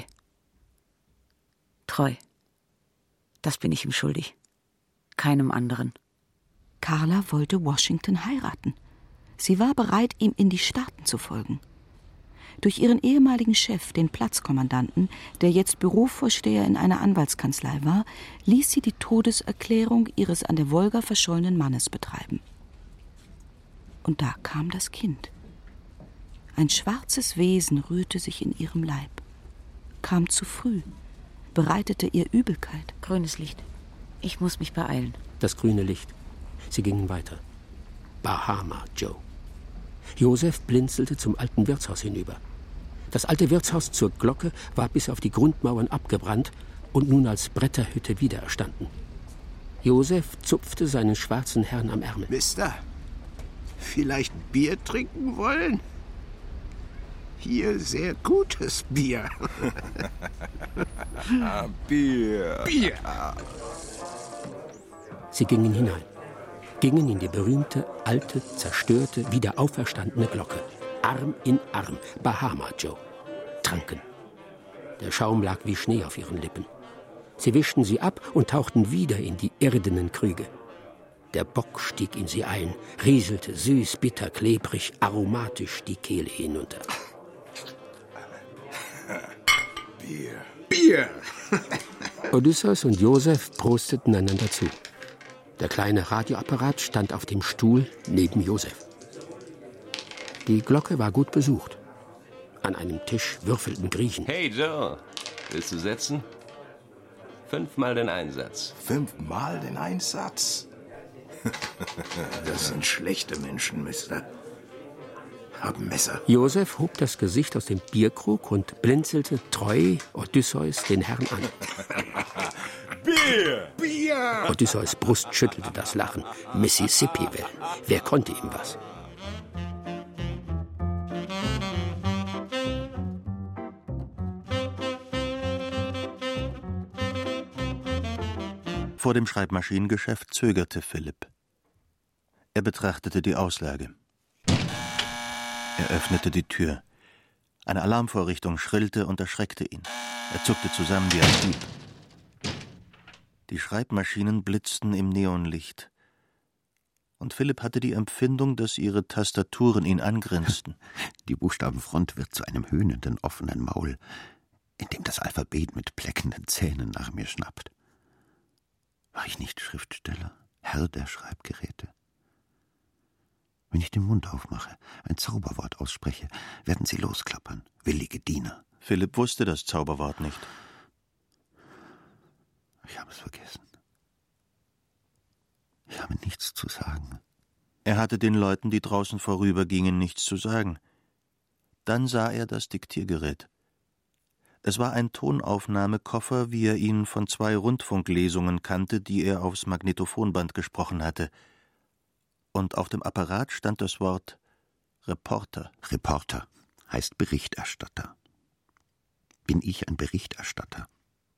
Treu. Das bin ich ihm schuldig. Keinem anderen. Carla wollte Washington heiraten. Sie war bereit, ihm in die Staaten zu folgen. Durch ihren ehemaligen Chef, den Platzkommandanten, der jetzt Bürovorsteher in einer Anwaltskanzlei war, ließ sie die Todeserklärung ihres an der Wolga verschollenen Mannes betreiben. Und da kam das Kind. Ein schwarzes Wesen rührte sich in ihrem Leib, kam zu früh, bereitete ihr Übelkeit. Grünes Licht. Ich muss mich beeilen. Das grüne Licht. Sie gingen weiter. Bahama Joe. Josef blinzelte zum alten Wirtshaus hinüber. Das alte Wirtshaus zur Glocke war bis auf die Grundmauern abgebrannt und nun als Bretterhütte wiedererstanden. Josef zupfte seinen schwarzen Herrn am Ärmel. Mister, vielleicht Bier trinken wollen? Hier sehr gutes Bier. Bier. Bier. Sie gingen hinein, gingen in die berühmte, alte, zerstörte, wieder auferstandene Glocke. Arm in Arm, Bahama Joe. Tranken. Der Schaum lag wie Schnee auf ihren Lippen. Sie wischten sie ab und tauchten wieder in die irdenen Krüge. Der Bock stieg in sie ein, rieselte süß, bitter, klebrig, aromatisch die Kehle hinunter. Bier. Bier. Odysseus und Josef prosteten einander zu. Der kleine Radioapparat stand auf dem Stuhl neben Josef. Die Glocke war gut besucht. An einem Tisch würfelten Griechen. Hey Joe, willst du setzen? Fünfmal den Einsatz. Fünfmal den Einsatz? Das sind schlechte Menschen, Mister. Hab ein Messer. Josef hob das Gesicht aus dem Bierkrug und blinzelte treu Odysseus den Herrn an. Bier! Bier! Odysseus' Brust schüttelte das Lachen. Mississippi-Wellen. Wer konnte ihm was? Vor dem Schreibmaschinengeschäft zögerte Philipp. Er betrachtete die Auslage. Er öffnete die Tür. Eine Alarmvorrichtung schrillte und erschreckte ihn. Er zuckte zusammen wie ein Dieb. Die Schreibmaschinen blitzten im Neonlicht. Und Philipp hatte die Empfindung, dass ihre Tastaturen ihn angrinsten. Die Buchstabenfront wird zu einem höhnenden, offenen Maul, in dem das Alphabet mit pleckenden Zähnen nach mir schnappt. War ich nicht Schriftsteller, Herr der Schreibgeräte? Wenn ich den Mund aufmache, ein Zauberwort ausspreche, werden sie losklappern, willige Diener. Philipp wusste das Zauberwort nicht. Ich habe es vergessen. Ich habe nichts zu sagen. Er hatte den Leuten, die draußen vorübergingen, nichts zu sagen. Dann sah er das Diktiergerät. Es war ein Tonaufnahmekoffer, wie er ihn von zwei Rundfunklesungen kannte, die er aufs Magnetophonband gesprochen hatte. Und auf dem Apparat stand das Wort Reporter. Reporter heißt Berichterstatter. Bin ich ein Berichterstatter?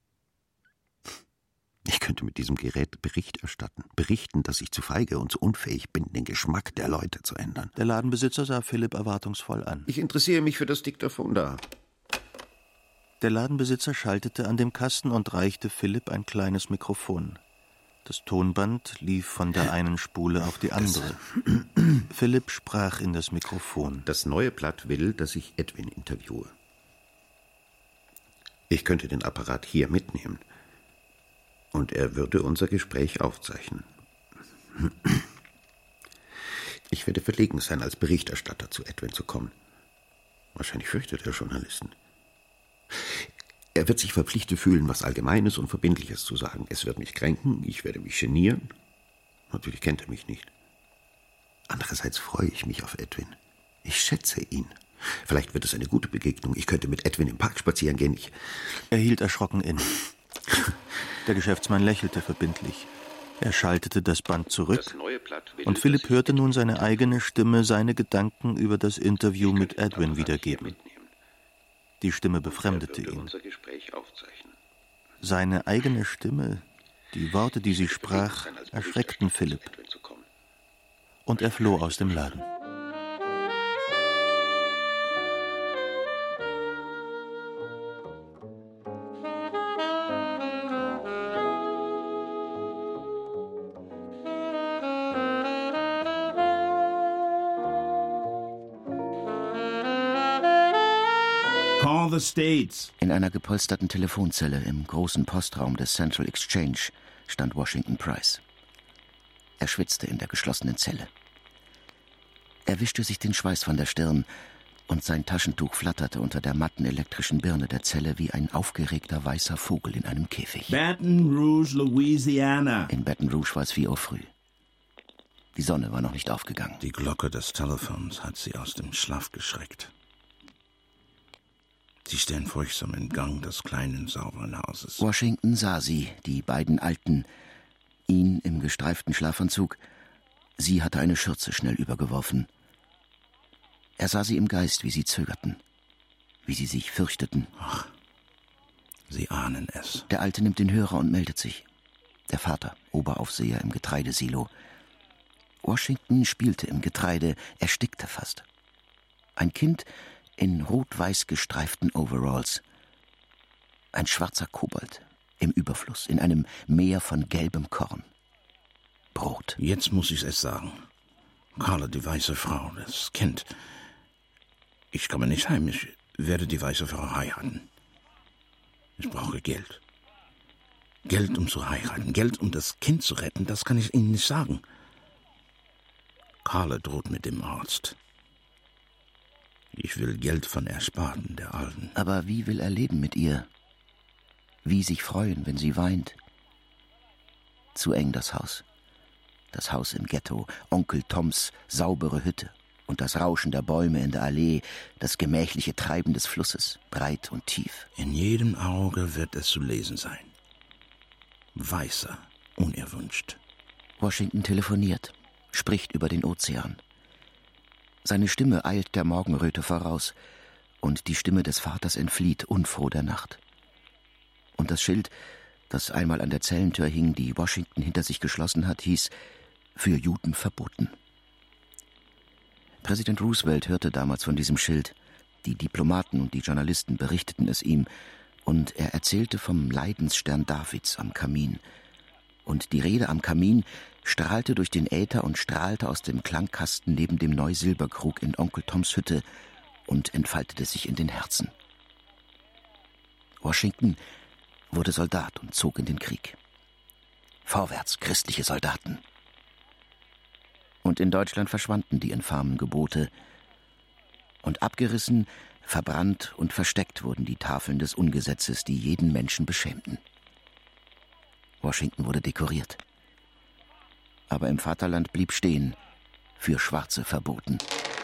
Ich könnte mit diesem Gerät Bericht erstatten. Berichten, dass ich zu feige und zu unfähig bin, den Geschmack der Leute zu ändern. Der Ladenbesitzer sah Philipp erwartungsvoll an. Ich interessiere mich für das Diktaphon da. Der Ladenbesitzer schaltete an dem Kasten und reichte Philipp ein kleines Mikrofon. Das Tonband lief von der einen Spule auf die andere. Philipp sprach in das Mikrofon. Das neue Blatt will, dass ich Edwin interviewe. Ich könnte den Apparat hier mitnehmen. Und er würde unser Gespräch aufzeichnen. Ich werde verlegen sein, als Berichterstatter zu Edwin zu kommen. Wahrscheinlich fürchtet er Journalisten. Er wird sich verpflichtet fühlen, was Allgemeines und Verbindliches zu sagen. Es wird mich kränken, ich werde mich genieren. Natürlich kennt er mich nicht. Andererseits freue ich mich auf Edwin. Ich schätze ihn. Vielleicht wird es eine gute Begegnung. Ich könnte mit Edwin im Park spazieren gehen. Ich er hielt erschrocken inne. Der Geschäftsmann lächelte verbindlich. Er schaltete das Band zurück und Philipp hörte nun seine eigene Stimme seine Gedanken über das Interview mit Edwin wiedergeben. Die Stimme befremdete ihn. Seine eigene Stimme, die Worte, die sie sprach, erschreckten Philipp. Und er floh aus dem Laden. In einer gepolsterten Telefonzelle im großen Postraum des Central Exchange stand Washington Price. Er schwitzte in der geschlossenen Zelle. Er wischte sich den Schweiß von der Stirn und sein Taschentuch flatterte unter der matten elektrischen Birne der Zelle wie ein aufgeregter weißer Vogel in einem Käfig. Baton Rouge, Louisiana. In Baton Rouge war es vier Uhr früh. Die Sonne war noch nicht aufgegangen. Die Glocke des Telefons hat sie aus dem Schlaf geschreckt. Sie stehen furchtsam im Gang des kleinen, sauberen Hauses. Washington sah sie, die beiden alten, Ihn im gestreiften Schlafanzug. Sie hatte eine Schürze schnell übergeworfen. Er sah sie im Geist, wie sie zögerten, wie sie sich fürchteten. Ach, Sie ahnen es. Der Alte nimmt den Hörer und meldet sich. Der Vater, Oberaufseher im Getreidesilo. Washington spielte im Getreide, erstickte fast. Ein Kind in rot-weiß gestreiften Overalls. Ein schwarzer Kobold im Überfluss, in einem Meer von gelbem Korn. Brot. Jetzt muss ich es sagen. Carla, die weiße Frau, das Kind. Ich komme nicht heim, ich werde die weiße Frau heiraten. Ich brauche Geld. Geld, um zu heiraten. Geld, um das Kind zu retten, das kann ich Ihnen nicht sagen. Carla droht mit dem Arzt. Ich will Geld von Ersparten der Alten. Aber wie will er leben mit ihr? Wie sich freuen, wenn sie weint? Zu eng das Haus. Das Haus im Ghetto, Onkel Toms saubere Hütte und das Rauschen der Bäume in der Allee, das gemächliche Treiben des Flusses, breit und tief. In jedem Auge wird es zu lesen sein. Weißer, unerwünscht. Washington telefoniert, spricht über den Ozean. Seine Stimme eilt der Morgenröte voraus, und die Stimme des Vaters entflieht, unfroh der Nacht. Und das Schild, das einmal an der Zellentür hing, die Washington hinter sich geschlossen hat, hieß »Für Juden verboten«. Präsident Roosevelt hörte damals von diesem Schild. Die Diplomaten und die Journalisten berichteten es ihm, und er erzählte vom Leidensstern Davids am Kamin. Und die Rede am Kamin strahlte durch den Äther und strahlte aus dem Klangkasten neben dem Neusilberkrug in Onkel Toms Hütte und entfaltete sich in den Herzen. Washington wurde Soldat und zog in den Krieg. Vorwärts, christliche Soldaten. Und in Deutschland verschwanden die infamen Gebote. Und abgerissen, verbrannt und versteckt wurden die Tafeln des Ungesetzes, die jeden Menschen beschämten. Washington wurde dekoriert. Aber im Vaterland blieb stehen, für Schwarze verboten.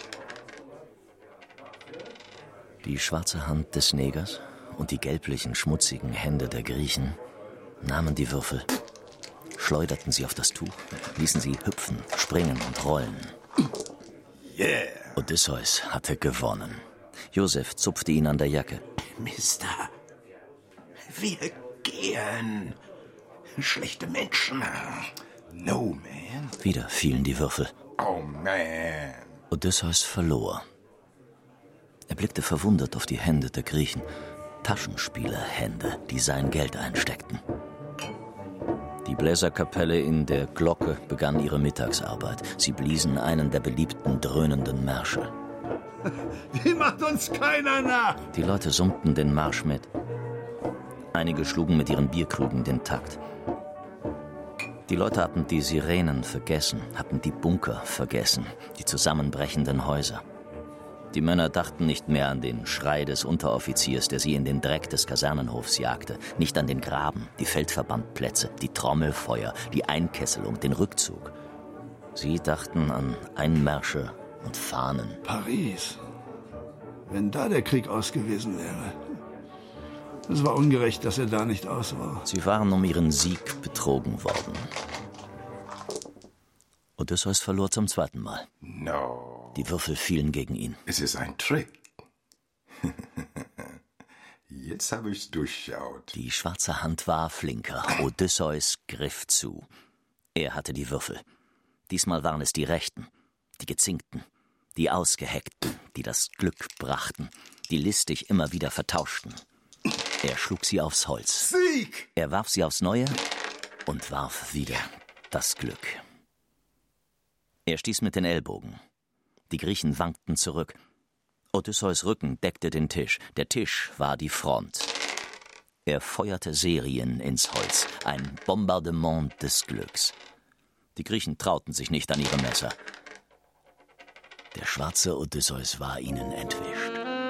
Die schwarze Hand des Negers und die gelblichen, schmutzigen Hände der Griechen nahmen die Würfel, schleuderten sie auf das Tuch, ließen sie hüpfen, springen und rollen. Yeah! Odysseus hatte gewonnen. Josef zupfte ihn an der Jacke. Mister, wir gehen. Schlechte Menschen. No, man. Wieder fielen die Würfel. Oh, man. Odysseus verlor. Er blickte verwundert auf die Hände der Griechen. Taschenspielerhände, die sein Geld einsteckten. Die Bläserkapelle in der Glocke begann ihre Mittagsarbeit. Sie bliesen einen der beliebten dröhnenden Märsche. Die macht uns keiner nach. Die Leute summten den Marsch mit. Einige schlugen mit ihren Bierkrügen den Takt. Die Leute hatten die Sirenen vergessen, hatten die Bunker vergessen, die zusammenbrechenden Häuser. Die Männer dachten nicht mehr an den Schrei des Unteroffiziers, der sie in den Dreck des Kasernenhofs jagte, nicht an den Graben, die Feldverbandplätze, die Trommelfeuer, die Einkesselung, den Rückzug. Sie dachten an Einmärsche und Fahnen. Paris. Wenn da der Krieg aus gewesen wäre. Es war ungerecht, dass er da nicht aus war. Sie waren um ihren Sieg betrogen worden. Odysseus verlor zum zweiten Mal. No. Die Würfel fielen gegen ihn. Es ist ein Trick. Jetzt habe ich's durchschaut. Die schwarze Hand war flinker. Odysseus griff zu. Er hatte die Würfel. Diesmal waren es die rechten, die gezinkten, die ausgeheckten, die das Glück brachten, die listig immer wieder vertauschten. Er schlug sie aufs Holz. Sieg! Er warf sie aufs Neue und warf wieder das Glück. Er stieß mit den Ellbogen. Die Griechen wankten zurück. Odysseus' Rücken deckte den Tisch. Der Tisch war die Front. Er feuerte Serien ins Holz. Ein Bombardement des Glücks. Die Griechen trauten sich nicht an ihre Messer. Der schwarze Odysseus war ihnen entwischt.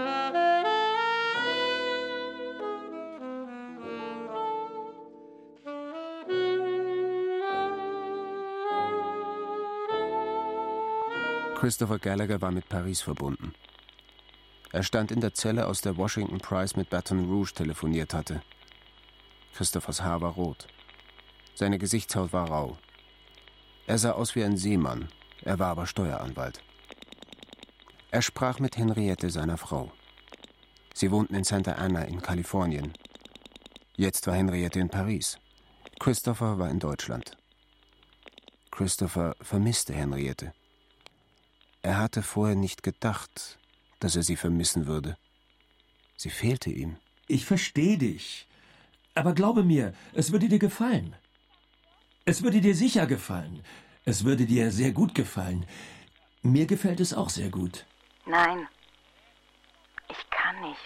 Christopher Gallagher war mit Paris verbunden. Er stand in der Zelle, aus der Washington Price mit Baton Rouge telefoniert hatte. Christophers Haar war rot. Seine Gesichtshaut war rau. Er sah aus wie ein Seemann, er war aber Steueranwalt. Er sprach mit Henriette, seiner Frau. Sie wohnten in Santa Ana in Kalifornien. Jetzt war Henriette in Paris. Christopher war in Deutschland. Christopher vermisste Henriette. Er hatte vorher nicht gedacht, dass er sie vermissen würde. Sie fehlte ihm. Ich verstehe dich. Aber glaube mir, es würde dir gefallen. Es würde dir sicher gefallen. Es würde dir sehr gut gefallen. Mir gefällt es auch sehr gut. Nein, ich kann nicht.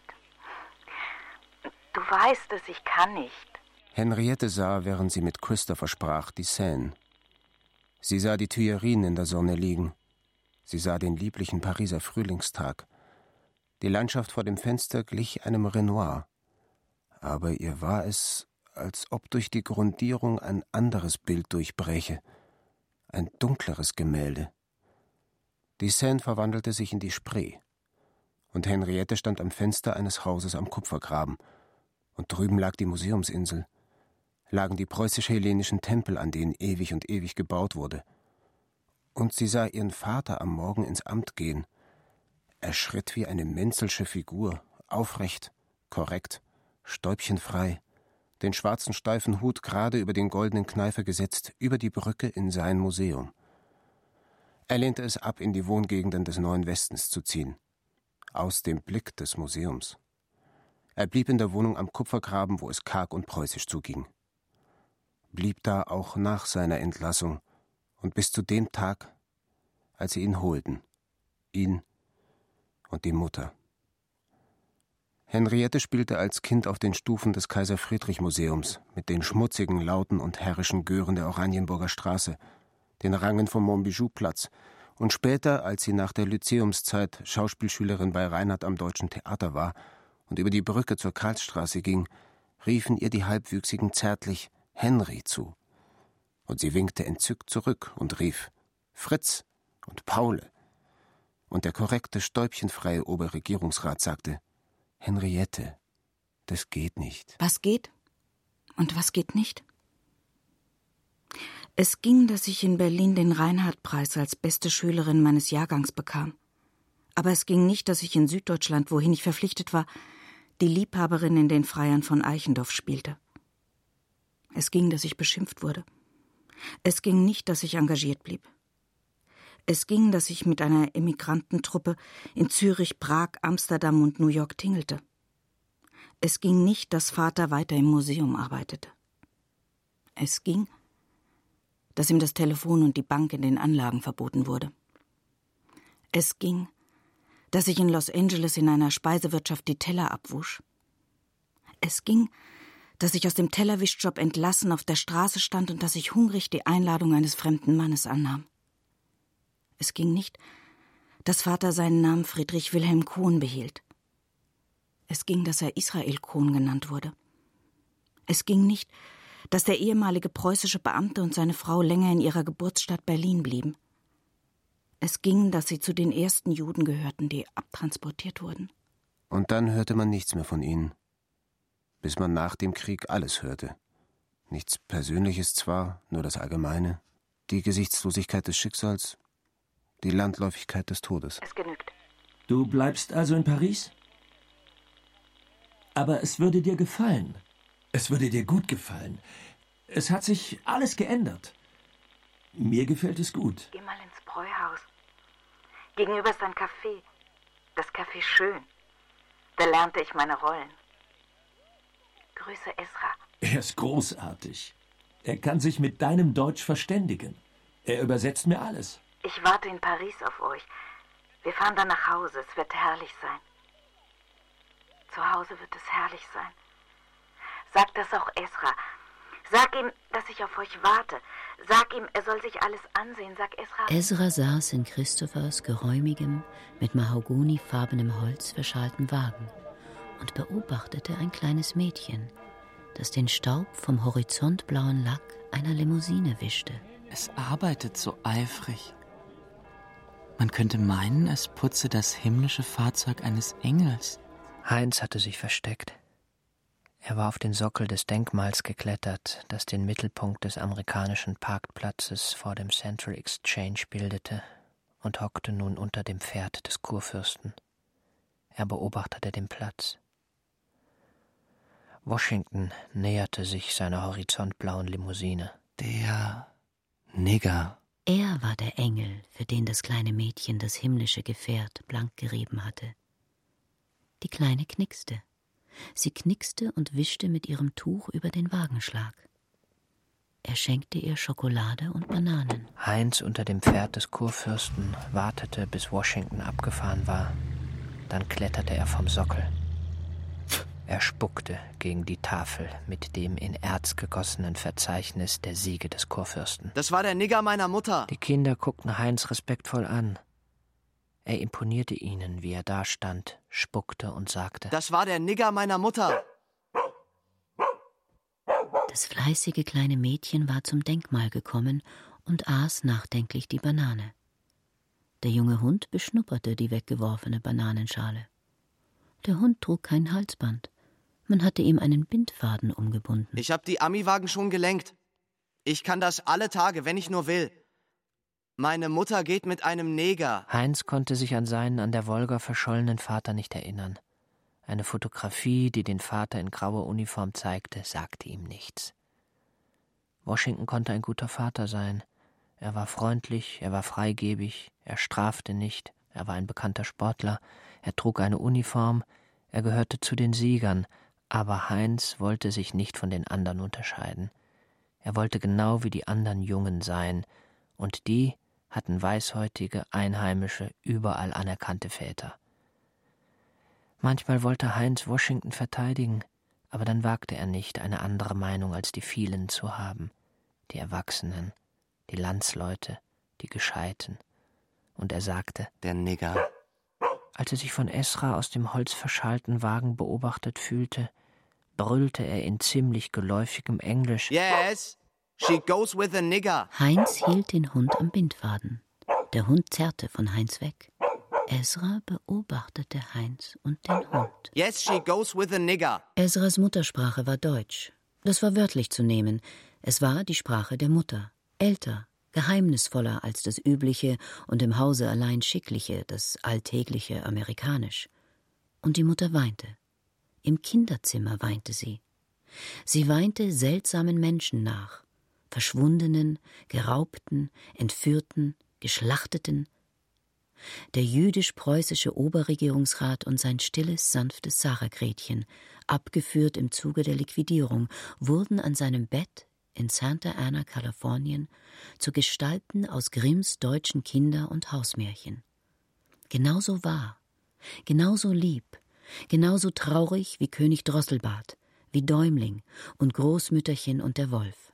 Du weißt es, ich kann nicht. Henriette sah, während sie mit Christopher sprach, die Seine. Sie sah die Tuilerien in der Sonne liegen. Sie sah den lieblichen Pariser Frühlingstag. Die Landschaft vor dem Fenster glich einem Renoir. Aber ihr war es, als ob durch die Grundierung ein anderes Bild durchbräche. Ein dunkleres Gemälde. Die Seine verwandelte sich in die Spree. Und Henriette stand am Fenster eines Hauses am Kupfergraben. Und drüben lag die Museumsinsel. Lagen die preußisch-hellenischen Tempel, an denen ewig und ewig gebaut wurde. Und sie sah ihren Vater am Morgen ins Amt gehen. Er schritt wie eine Menzelsche Figur, aufrecht, korrekt, stäubchenfrei, den schwarzen steifen Hut gerade über den goldenen Kneifer gesetzt, über die Brücke in sein Museum. Er lehnte es ab, in die Wohngegenden des Neuen Westens zu ziehen. Aus dem Blick des Museums. Er blieb in der Wohnung am Kupfergraben, wo es karg und preußisch zuging. Blieb da auch nach seiner Entlassung und bis zu dem Tag, als sie ihn holten. Ihn und die Mutter. Henriette spielte als Kind auf den Stufen des Kaiser-Friedrich-Museums mit den schmutzigen, lauten und herrischen Gören der Oranienburger Straße, den Rangen vom Montbijou-Platz und später, als sie nach der Lyzeumszeit Schauspielschülerin bei Reinhardt am Deutschen Theater war und über die Brücke zur Karlsstraße ging, riefen ihr die Halbwüchsigen zärtlich »Henry« zu. Und sie winkte entzückt zurück und rief »Fritz« und »Paule«. Und der korrekte, stäubchenfreie Oberregierungsrat sagte »Henriette, das geht nicht.« Was geht und was geht nicht? Es ging, dass ich in Berlin den Reinhardt-Preis als beste Schülerin meines Jahrgangs bekam. Aber es ging nicht, dass ich in Süddeutschland, wohin ich verpflichtet war, die Liebhaberin in den Freiern von Eichendorff spielte. Es ging, dass ich beschimpft wurde. Es ging nicht, dass ich engagiert blieb. Es ging, dass ich mit einer Emigrantentruppe in Zürich, Prag, Amsterdam und New York tingelte. Es ging nicht, dass Vater weiter im Museum arbeitete. Es ging, dass ihm das Telefon und die Bank in den Anlagen verboten wurde. Es ging, dass ich in Los Angeles in einer Speisewirtschaft die Teller abwusch. Es ging, dass ich aus dem Tellerwischjob entlassen auf der Straße stand und dass ich hungrig die Einladung eines fremden Mannes annahm. Es ging nicht, dass Vater seinen Namen Friedrich Wilhelm Kohn behielt. Es ging, dass er Israel Kohn genannt wurde. Es ging nicht, dass der ehemalige preußische Beamte und seine Frau länger in ihrer Geburtsstadt Berlin blieben. Es ging, dass sie zu den ersten Juden gehörten, die abtransportiert wurden. Und dann hörte man nichts mehr von ihnen, bis man nach dem Krieg alles hörte. Nichts Persönliches zwar, nur das Allgemeine, die Gesichtslosigkeit des Schicksals, die Landläufigkeit des Todes. Es genügt. Du bleibst also in Paris? Aber es würde dir gefallen. Es würde dir gut gefallen. Es hat sich alles geändert. Mir gefällt es gut. Geh mal ins Bräuhaus. Gegenüber ist ein Café. Das Café Schön. Da lernte ich meine Rollen. Grüße Esra. Er ist großartig. Er kann sich mit deinem Deutsch verständigen. Er übersetzt mir alles. Ich warte in Paris auf euch. Wir fahren dann nach Hause. Es wird herrlich sein. Zu Hause wird es herrlich sein. Sag das auch Esra. Sag ihm, dass ich auf euch warte. Sag ihm, er soll sich alles ansehen. Sag Esra... Esra saß in Christophers geräumigem, mit mahagonifarbenem Holz verschalten Wagen und beobachtete ein kleines Mädchen, das den Staub vom horizontblauen Lack einer Limousine wischte. Es arbeitet so eifrig. Man könnte meinen, es putze das himmlische Fahrzeug eines Engels. Heinz hatte sich versteckt. Er war auf den Sockel des Denkmals geklettert, das den Mittelpunkt des amerikanischen Parkplatzes vor dem Central Exchange bildete, und hockte nun unter dem Pferd des Kurfürsten. Er beobachtete den Platz. Washington näherte sich seiner horizontblauen Limousine. Der Nigger. Er war der Engel, für den das kleine Mädchen das himmlische Gefährt blank gerieben hatte. Die Kleine knickste. Sie knickste und wischte mit ihrem Tuch über den Wagenschlag. Er schenkte ihr Schokolade und Bananen. Heinz unter dem Pferd des Kurfürsten wartete, bis Washington abgefahren war. Dann kletterte er vom Sockel. Er spuckte gegen die Tafel mit dem in Erz gegossenen Verzeichnis der Siege des Kurfürsten. Das war der Nigger meiner Mutter. Die Kinder guckten Heinz respektvoll an. Er imponierte ihnen, wie er dastand, spuckte und sagte: Das war der Nigger meiner Mutter. Das fleißige kleine Mädchen war zum Denkmal gekommen und aß nachdenklich die Banane. Der junge Hund beschnupperte die weggeworfene Bananenschale. Der Hund trug kein Halsband. Man hatte ihm einen Bindfaden umgebunden. Ich hab die Amiwagen schon gelenkt. Ich kann das alle Tage, wenn ich nur will. Meine Mutter geht mit einem Neger. Heinz konnte sich an seinen an der Wolga verschollenen Vater nicht erinnern. Eine Fotografie, die den Vater in grauer Uniform zeigte, sagte ihm nichts. Washington konnte ein guter Vater sein. Er war freundlich, er war freigebig, er strafte nicht, er war ein bekannter Sportler, er trug eine Uniform, er gehörte zu den Siegern, aber Heinz wollte sich nicht von den anderen unterscheiden. Er wollte genau wie die anderen Jungen sein, und die hatten weißhäutige, einheimische, überall anerkannte Väter. Manchmal wollte Heinz Washington verteidigen, aber dann wagte er nicht, eine andere Meinung als die vielen zu haben, die Erwachsenen, die Landsleute, die Gescheiten. Und er sagte: Der Nigger. Als er sich von Esra aus dem holzverschalten Wagen beobachtet fühlte, brüllte er in ziemlich geläufigem Englisch: Yes, she goes with a nigger. Heinz hielt den Hund am Bindfaden. Der Hund zerrte von Heinz weg. Esra beobachtete Heinz und den Hund. Yes, she goes with a nigger. Esras Muttersprache war Deutsch. Das war wörtlich zu nehmen. Es war die Sprache der Mutter. Älter, geheimnisvoller als das übliche und im Hause allein schickliche, das alltägliche Amerikanisch. Und die Mutter weinte. Im Kinderzimmer weinte sie. Sie weinte seltsamen Menschen nach. Verschwundenen, Geraubten, Entführten, Geschlachteten. Der jüdisch-preußische Oberregierungsrat und sein stilles, sanftes Sarah-Gretchen, abgeführt im Zuge der Liquidierung, wurden an seinem Bett in Santa Ana, Kalifornien, zu Gestalten aus Grimms deutschen Kinder- und Hausmärchen. Genauso wahr, genauso lieb, genauso traurig wie König Drosselbart, wie Däumling und Großmütterchen und der Wolf.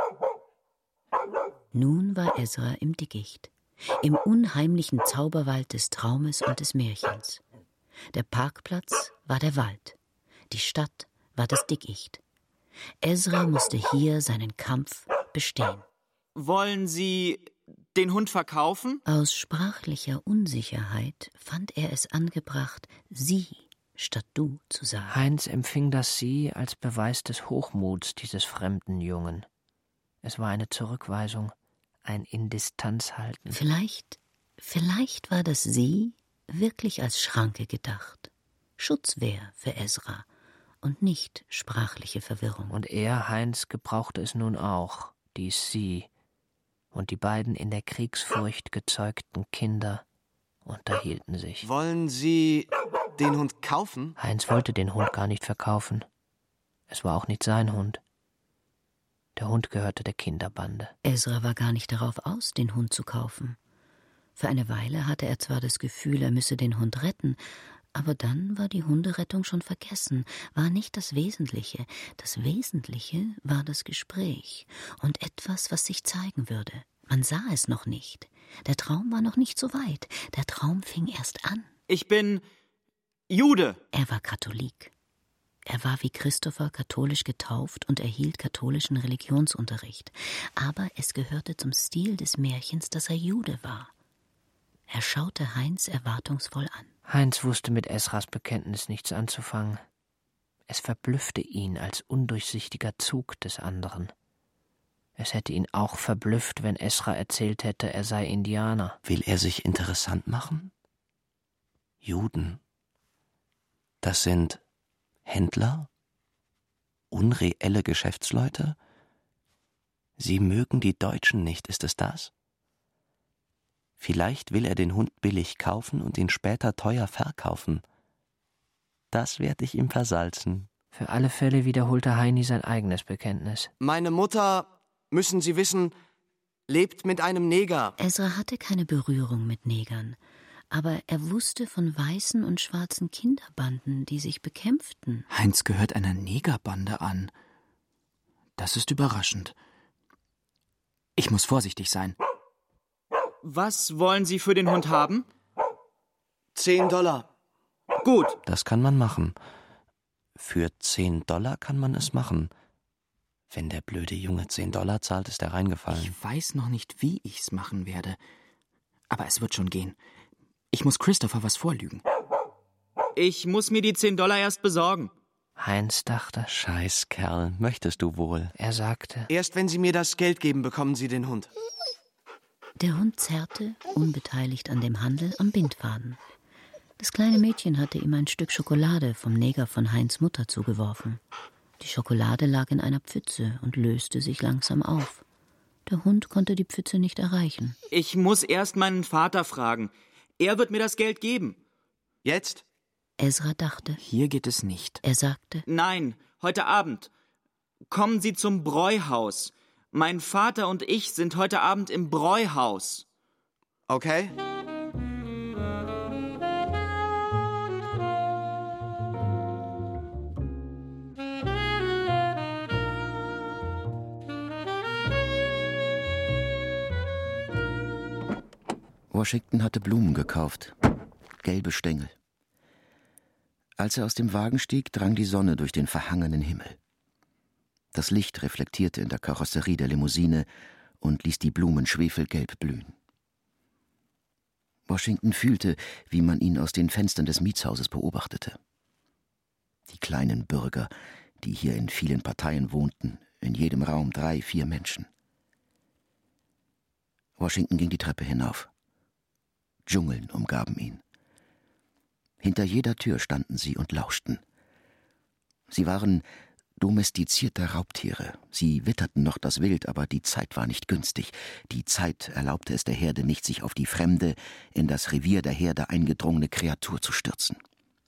Nun war Esra im Dickicht, im unheimlichen Zauberwald des Traumes und des Märchens. Der Parkplatz war der Wald, die Stadt war das Dickicht. Esra musste hier seinen Kampf bestehen. Wollen Sie den Hund verkaufen? Aus sprachlicher Unsicherheit fand er es angebracht, sie statt du zu sagen. Heinz empfing das Sie als Beweis des Hochmuts dieses fremden Jungen. Es war eine Zurückweisung, ein Indistanzhalten. Vielleicht, vielleicht war das Sie wirklich als Schranke gedacht, Schutzwehr für Esra und nicht sprachliche Verwirrung. Und er, Heinz, gebrauchte es nun auch, dies Sie, und die beiden in der Kriegsfurcht gezeugten Kinder unterhielten sich. Wollen Sie den Hund kaufen? Heinz wollte den Hund gar nicht verkaufen. Es war auch nicht sein Hund. Der Hund gehörte der Kinderbande. Esra war gar nicht darauf aus, den Hund zu kaufen. Für eine Weile hatte er zwar das Gefühl, er müsse den Hund retten, aber dann war die Hunderettung schon vergessen, war nicht das Wesentliche. Das Wesentliche war das Gespräch und etwas, was sich zeigen würde. Man sah es noch nicht. Der Traum war noch nicht so weit. Der Traum fing erst an. Ich bin Jude. Er war Katholik. Er war wie Christopher katholisch getauft und erhielt katholischen Religionsunterricht. Aber es gehörte zum Stil des Märchens, dass er Jude war. Er schaute Heinz erwartungsvoll an. Heinz wusste mit Esras Bekenntnis nichts anzufangen. Es verblüffte ihn als undurchsichtiger Zug des anderen. Es hätte ihn auch verblüfft, wenn Ezra erzählt hätte, er sei Indianer. Will er sich interessant machen? Juden. Das sind Händler? Unreelle Geschäftsleute? Sie mögen die Deutschen nicht, ist es das? Vielleicht will er den Hund billig kaufen und ihn später teuer verkaufen. Das werde ich ihm versalzen. Für alle Fälle wiederholte Heini sein eigenes Bekenntnis. Meine Mutter, müssen Sie wissen, lebt mit einem Neger. Ezra hatte keine Berührung mit Negern, aber er wusste von weißen und schwarzen Kinderbanden, die sich bekämpften. Heinz gehört einer Negerbande an. Das ist überraschend. Ich muss vorsichtig sein. Was wollen Sie für den Hund haben? Zehn Dollar. Gut. Das kann man machen. Für zehn Dollar kann man es machen. Wenn der blöde Junge zehn Dollar zahlt, ist er reingefallen. Ich weiß noch nicht, wie ich's machen werde. Aber es wird schon gehen. Ich muss Christopher was vorlügen. Ich muss mir die zehn Dollar erst besorgen. Heinz dachte, Scheiß Kerl, möchtest du wohl? Er sagte, erst wenn Sie mir das Geld geben, bekommen Sie den Hund. Der Hund zerrte, unbeteiligt an dem Handel, am Bindfaden. Das kleine Mädchen hatte ihm ein Stück Schokolade vom Neger von Heinz Mutter zugeworfen. Die Schokolade lag in einer Pfütze und löste sich langsam auf. Der Hund konnte die Pfütze nicht erreichen. Ich muss erst meinen Vater fragen. Er wird mir das Geld geben. Jetzt? Ezra dachte. Hier geht es nicht. Er sagte. Nein, heute Abend. Kommen Sie zum Bräuhaus. Mein Vater und ich sind heute Abend im Bräuhaus. Okay. Washington hatte Blumen gekauft, gelbe Stängel. Als er aus dem Wagen stieg, drang die Sonne durch den verhangenen Himmel. Das Licht reflektierte in der Karosserie der Limousine und ließ die Blumen schwefelgelb blühen. Washington fühlte, wie man ihn aus den Fenstern des Mietshauses beobachtete. Die kleinen Bürger, die hier in vielen Parteien wohnten, in jedem Raum drei, vier Menschen. Washington ging die Treppe hinauf. Dschungeln umgaben ihn. Hinter jeder Tür standen sie und lauschten. Sie waren domestizierte Raubtiere. Sie witterten noch das Wild, aber die Zeit war nicht günstig. Die Zeit erlaubte es der Herde nicht, sich auf die fremde, in das Revier der Herde eingedrungene Kreatur zu stürzen.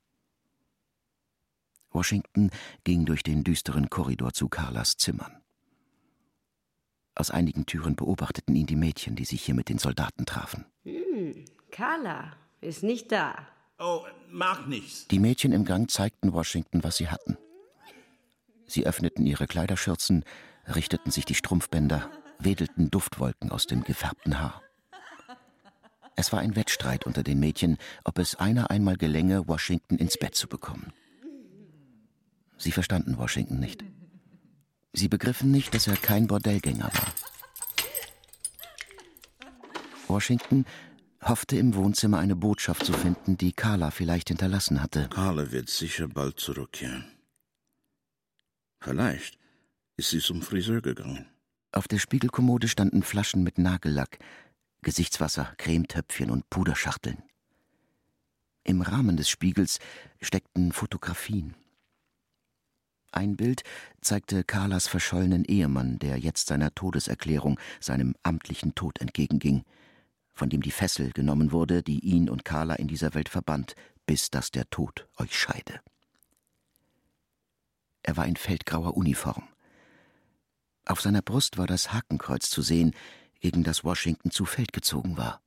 Washington ging durch den düsteren Korridor zu Carlas Zimmern. Aus einigen Türen beobachteten ihn die Mädchen, die sich hier mit den Soldaten trafen. Hm, Carla ist nicht da. Oh, mag nichts. Die Mädchen im Gang zeigten Washington, was sie hatten. Sie öffneten ihre Kleiderschürzen, richteten sich die Strumpfbänder, wedelten Duftwolken aus dem gefärbten Haar. Es war ein Wettstreit unter den Mädchen, ob es einer einmal gelänge, Washington ins Bett zu bekommen. Sie verstanden Washington nicht. Sie begriffen nicht, dass er kein Bordellgänger war. Washington hoffte im Wohnzimmer eine Botschaft zu finden, die Carla vielleicht hinterlassen hatte. Carla wird sicher bald zurückkehren. Vielleicht ist sie zum Friseur gegangen. Auf der Spiegelkommode standen Flaschen mit Nagellack, Gesichtswasser, Cremetöpfchen und Puderschachteln. Im Rahmen des Spiegels steckten Fotografien. Ein Bild zeigte Carlas verschollenen Ehemann, der jetzt seiner Todeserklärung, seinem amtlichen Tod entgegenging, von dem die Fessel genommen wurde, die ihn und Carla in dieser Welt verband, bis dass der Tod euch scheide. Er war in feldgrauer Uniform. Auf seiner Brust war das Hakenkreuz zu sehen, gegen das Washington zu Feld gezogen war.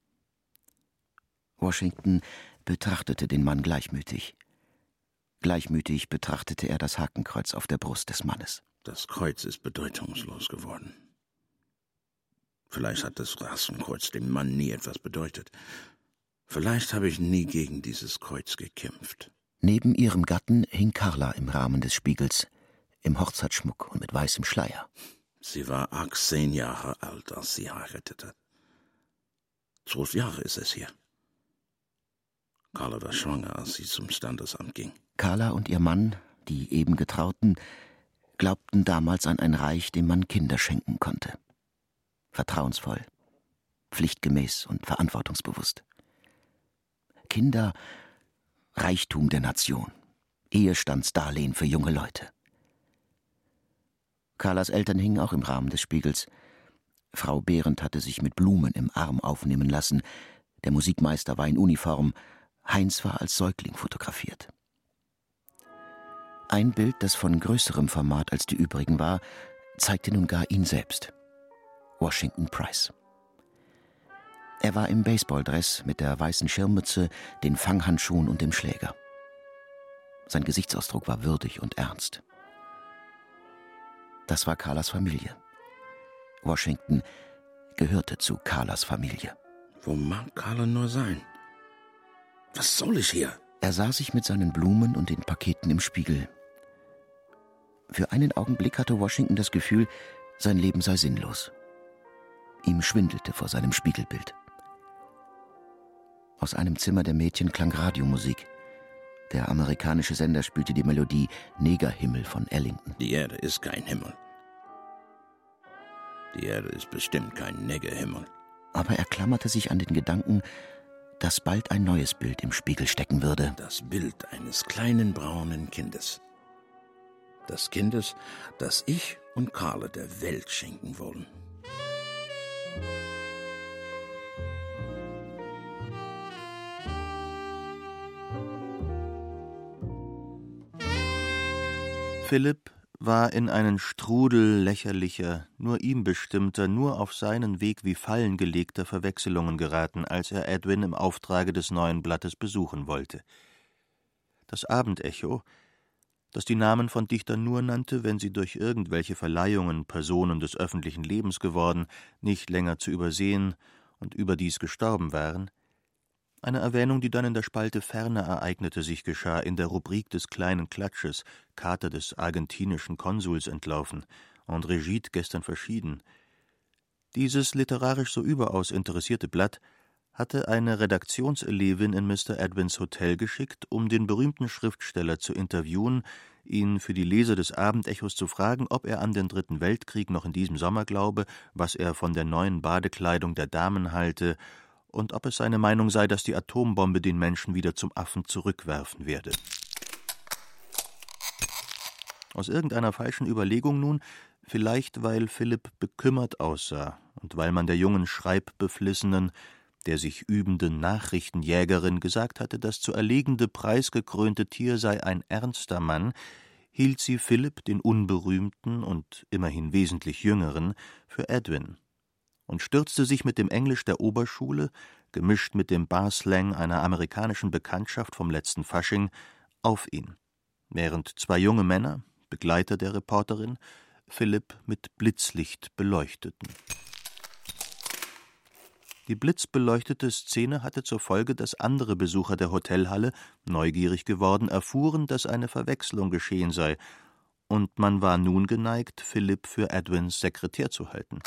Washington betrachtete den Mann gleichmütig. Gleichmütig betrachtete er das Hakenkreuz auf der Brust des Mannes. Das Kreuz ist bedeutungslos geworden. Vielleicht hat das Rasenkreuz dem Mann nie etwas bedeutet. Vielleicht habe ich nie gegen dieses Kreuz gekämpft. Neben ihrem Gatten hing Carla im Rahmen des Spiegels, im Hochzeitsschmuck und mit weißem Schleier. Sie war achtzehn Jahre alt, als sie heiratete. Zwölf Jahre ist es hier. Carla war schwanger, als sie zum Standesamt ging. Carla und ihr Mann, Die eben Getrauten glaubten damals an ein Reich, dem man Kinder schenken konnte. Vertrauensvoll, pflichtgemäß und verantwortungsbewusst. Kinder, Reichtum der Nation, Ehestandsdarlehen für junge Leute. Carlas Eltern hingen auch im Rahmen des Spiegels. Frau Behrendt hatte sich mit Blumen im Arm aufnehmen lassen. Der Musikmeister war in Uniform. Heinz war als Säugling fotografiert. Ein Bild, das von größerem Format als die übrigen war, zeigte nun gar ihn selbst. Washington Price. Er war im Baseballdress mit der weißen Schirmmütze, den Fanghandschuhen und dem Schläger. Sein Gesichtsausdruck war würdig und ernst. Das war Carlas Familie. Washington gehörte zu Carlas Familie. Wo mag Carla nur sein? Was soll ich hier? Er sah sich mit seinen Blumen und den Paketen im Spiegel. Für einen Augenblick hatte Washington das Gefühl, sein Leben sei sinnlos. Ihm schwindelte vor seinem Spiegelbild. Aus einem Zimmer der Mädchen klang Radiomusik. Der amerikanische Sender spielte die Melodie Negerhimmel von Ellington. Die Erde ist kein Himmel. Die Erde ist bestimmt kein Negerhimmel. Aber er klammerte sich an den Gedanken, dass bald ein neues Bild im Spiegel stecken würde. Das Bild eines kleinen braunen Kindes. Des Kindes, das ich und Carla der Welt schenken wollen. Philipp war in einen Strudel lächerlicher, nur ihm bestimmter, nur auf seinen Weg wie Fallen gelegter Verwechselungen geraten, als er Edwin im Auftrage des neuen Blattes besuchen wollte. Das Abendecho, das die Namen von Dichtern nur nannte, wenn sie durch irgendwelche Verleihungen Personen des öffentlichen Lebens geworden, nicht länger zu übersehen und überdies gestorben waren, eine Erwähnung, die dann in der Spalte Ferner ereignete sich, geschah in der Rubrik des kleinen Klatsches, Kater des argentinischen Konsuls entlaufen, André Gide gestern verschieden. Dieses literarisch so überaus interessierte Blatt hatte eine Redaktionselevin in Mister Edwins Hotel geschickt, um den berühmten Schriftsteller zu interviewen, ihn für die Leser des Abendechos zu fragen, ob er an den Dritten Weltkrieg noch in diesem Sommer glaube, was er von der neuen Badekleidung der Damen halte und ob es seine Meinung sei, dass die Atombombe den Menschen wieder zum Affen zurückwerfen werde. Aus irgendeiner falschen Überlegung nun, vielleicht weil Philipp bekümmert aussah und weil man der jungen Schreibbeflissenen, der sich übenden Nachrichtenjägerin gesagt hatte, das zu erlegende preisgekrönte Tier sei ein ernster Mann, hielt sie Philipp, den unberühmten und immerhin wesentlich jüngeren, für Edwin und stürzte sich mit dem Englisch der Oberschule, gemischt mit dem Barslang einer amerikanischen Bekanntschaft vom letzten Fasching, auf ihn, während zwei junge Männer, Begleiter der Reporterin, Philipp mit Blitzlicht beleuchteten. Die blitzbeleuchtete Szene hatte zur Folge, dass andere Besucher der Hotelhalle, neugierig geworden, erfuhren, dass eine Verwechslung geschehen sei, und man war nun geneigt, Philipp für Edwins Sekretär zu halten.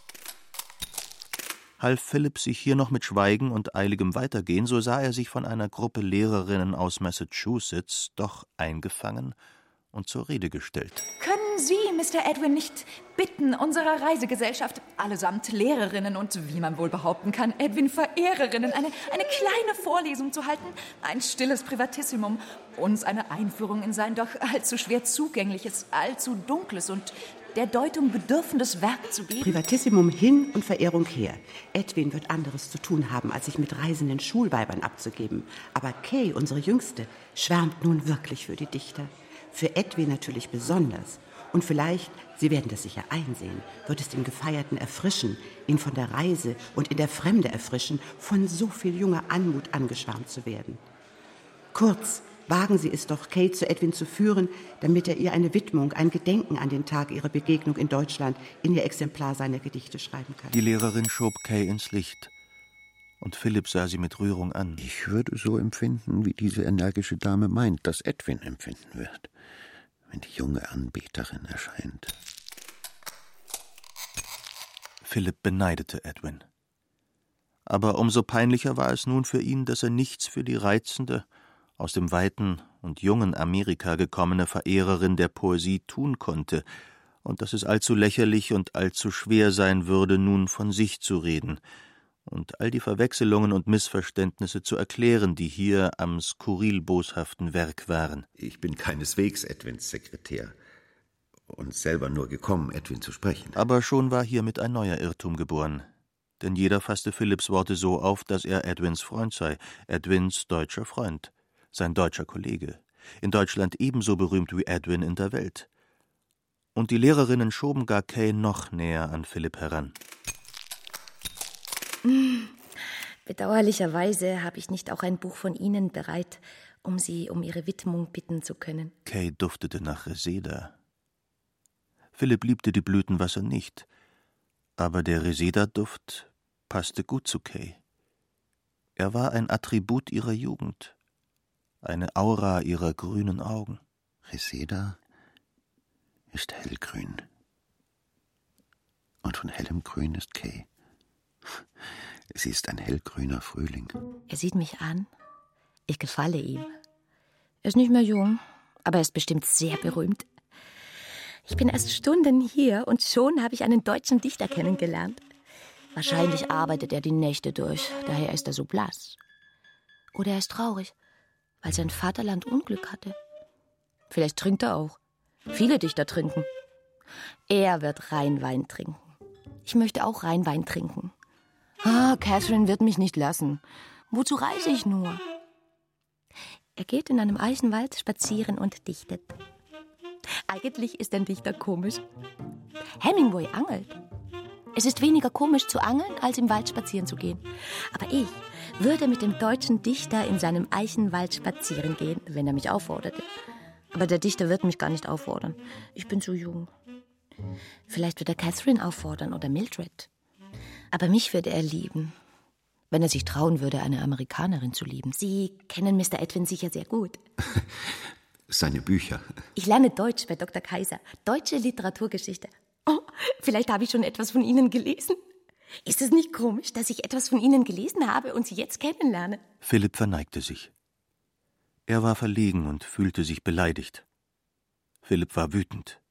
Half Philipp sich hier noch mit Schweigen und eiligem Weitergehen, so sah er sich von einer Gruppe Lehrerinnen aus Massachusetts doch eingefangen und zur Rede gestellt. Können Sie, Mister Edwin, nicht bitten, unserer Reisegesellschaft, allesamt Lehrerinnen und, wie man wohl behaupten kann, Edwin-Verehrerinnen, eine, eine kleine Vorlesung zu halten? Ein stilles Privatissimum, uns eine Einführung in sein doch allzu schwer zugängliches, allzu dunkles und der Deutung bedürfendes Werk zu geben? Privatissimum hin und Verehrung her. Edwin wird anderes zu tun haben, als sich mit reisenden Schulweibern abzugeben. Aber Kay, unsere Jüngste, schwärmt nun wirklich für die Dichter. Für Edwin natürlich besonders. Und vielleicht, Sie werden das sicher einsehen, wird es den Gefeierten erfrischen, ihn von der Reise und in der Fremde erfrischen, von so viel junger Anmut angeschwärmt zu werden. Kurz, wagen Sie es doch, Kay zu Edwin zu führen, damit er ihr eine Widmung, ein Gedenken an den Tag ihrer Begegnung in Deutschland in ihr Exemplar seiner Gedichte schreiben kann. Die Lehrerin schob Kay ins Licht, und Philipp sah sie mit Rührung an. Ich würde so empfinden, wie diese energische Dame meint, dass Edwin empfinden wird, wenn die junge Anbeterin erscheint. Philipp beneidete Edwin. Aber umso peinlicher war es nun für ihn, dass er nichts für die reizende, aus dem weiten und jungen Amerika gekommene Verehrerin der Poesie tun konnte, und dass es allzu lächerlich und allzu schwer sein würde, nun von sich zu reden und all die Verwechselungen und Missverständnisse zu erklären, die hier am skurril boshaften Werk waren. Ich bin keineswegs Edwins Sekretär und selber nur gekommen, Edwin zu sprechen. Aber schon war hiermit ein neuer Irrtum geboren. Denn jeder fasste Philipps Worte so auf, dass er Edwins Freund sei, Edwins deutscher Freund, sein deutscher Kollege, in Deutschland ebenso berühmt wie Edwin in der Welt. Und die Lehrerinnen schoben gar Kay noch näher an Philipp heran. Bedauerlicherweise habe ich nicht auch ein Buch von Ihnen bereit, um Sie um Ihre Widmung bitten zu können. Kay duftete nach Reseda. Philipp liebte die Blütenwasser nicht, aber der Reseda-Duft passte gut zu Kay. Er war ein Attribut ihrer Jugend, eine Aura ihrer grünen Augen. Reseda ist hellgrün. Und von hellem Grün ist Kay. Sie ist ein hellgrüner Frühling. Er sieht mich an. Ich gefalle ihm. Er ist nicht mehr jung, aber er ist bestimmt sehr berühmt. Ich bin erst Stunden hier und schon habe ich einen deutschen Dichter kennengelernt. Wahrscheinlich arbeitet er die Nächte durch, daher ist er so blass. Oder er ist traurig, weil sein Vaterland Unglück hatte. Vielleicht trinkt er auch. Viele Dichter trinken. Er wird Rheinwein trinken. Ich möchte auch Rheinwein trinken. Ah, Catherine wird mich nicht lassen. Wozu reise ich nur? Er geht in einem Eichenwald spazieren und dichtet. Eigentlich ist ein Dichter komisch. Hemingway angelt. Es ist weniger komisch zu angeln, als im Wald spazieren zu gehen. Aber ich würde mit dem deutschen Dichter in seinem Eichenwald spazieren gehen, wenn er mich aufforderte. Aber der Dichter wird mich gar nicht auffordern. Ich bin zu jung. Vielleicht wird er Catherine auffordern oder Mildred. Aber mich würde er lieben, wenn er sich trauen würde, eine Amerikanerin zu lieben. Sie kennen Mister Edwin sicher sehr gut. Seine Bücher. Ich lerne Deutsch bei Doktor Kaiser. Deutsche Literaturgeschichte. Oh, vielleicht habe ich schon etwas von Ihnen gelesen. Ist es nicht komisch, dass ich etwas von Ihnen gelesen habe und Sie jetzt kennenlerne? Philipp verneigte sich. Er war verlegen und fühlte sich beleidigt. Philipp war wütend.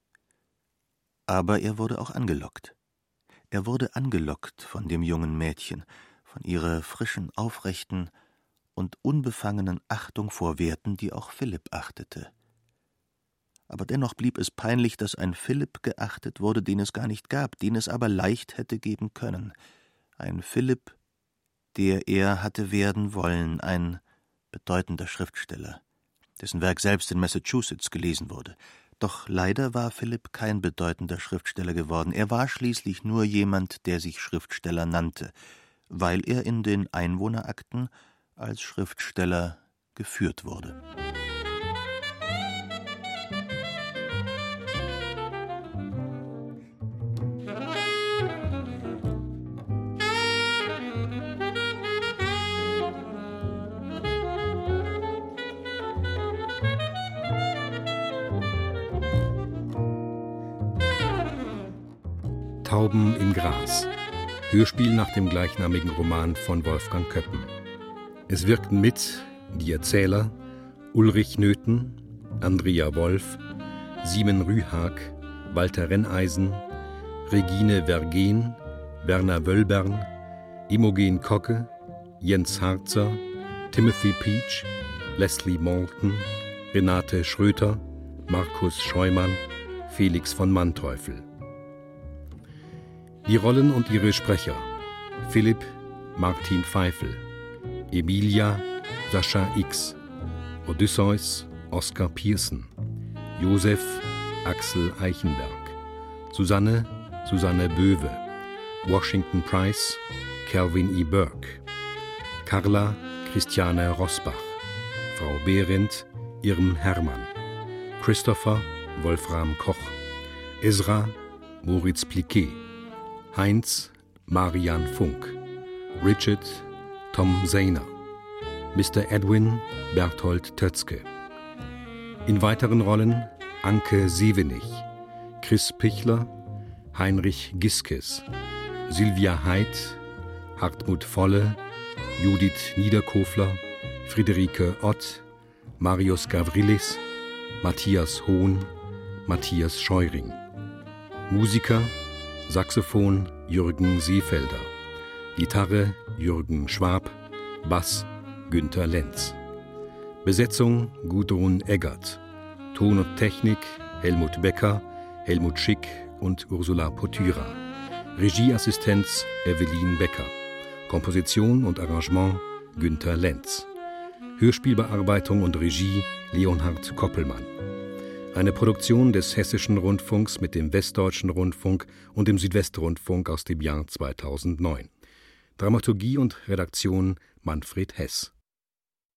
Aber er wurde auch angelockt. Er wurde angelockt von dem jungen Mädchen, von ihrer frischen, aufrechten und unbefangenen Achtung vor Werten, die auch Philipp achtete. Aber dennoch blieb es peinlich, dass ein Philipp geachtet wurde, den es gar nicht gab, den es aber leicht hätte geben können. Ein Philipp, der er hatte werden wollen, ein bedeutender Schriftsteller, dessen Werk selbst in Massachusetts gelesen wurde. Doch leider war Philipp kein bedeutender Schriftsteller geworden. Er war schließlich nur jemand, der sich Schriftsteller nannte, weil er in den Einwohnerakten als Schriftsteller geführt wurde. Tauben im Gras. Hörspiel nach dem gleichnamigen Roman von Wolfgang Köppen. Es wirkten mit die Erzähler Ulrich Nöthen, Andrea Wolf, Simon Rühag, Walter Renneisen, Regine Vergen, Werner Wöllbern, Imogen Kocke, Jens Harzer, Timothy Peach, Leslie Malton, Renate Schröter, Markus Scheumann, Felix von Manteuffel. Die Rollen und ihre Sprecher: Philipp Martin Pfeifel, Emilia Sascha X, Odysseus Oskar Pierson, Josef Axel Eichenberg, Susanne Susanne Böwe, Washington Price Calvin E. Burke, Carla Christiane Rosbach, Frau Behrendt Irm Hermann, Christopher Wolfram Koch, Ezra Moritz Pliquet, Heinz Marian Funk, Richard Tom Zehner, Mister Edwin Berthold Tötzke. In weiteren Rollen Anke Sevenich, Chris Pichler, Heinrich Giskes, Sylvia Heid, Hartmut Volle, Judith Niederkofler, Friederike Ott, Marius Gavrilis, Matthias Hohn, Matthias Scheuring. Musiker, Saxophon Jürgen Seefelder, Gitarre Jürgen Schwab, Bass Günter Lenz. Besetzung Gudrun Eggert, Ton und Technik Helmut Becker, Helmut Schick und Ursula Potyra. Regieassistenz Evelyn Becker. Komposition und Arrangement Günter Lenz. Hörspielbearbeitung und Regie Leonhard Koppelmann. Eine Produktion des Hessischen Rundfunks mit dem Westdeutschen Rundfunk und dem Südwestrundfunk aus dem Jahr zweitausendneun. Dramaturgie und Redaktion Manfred Hess.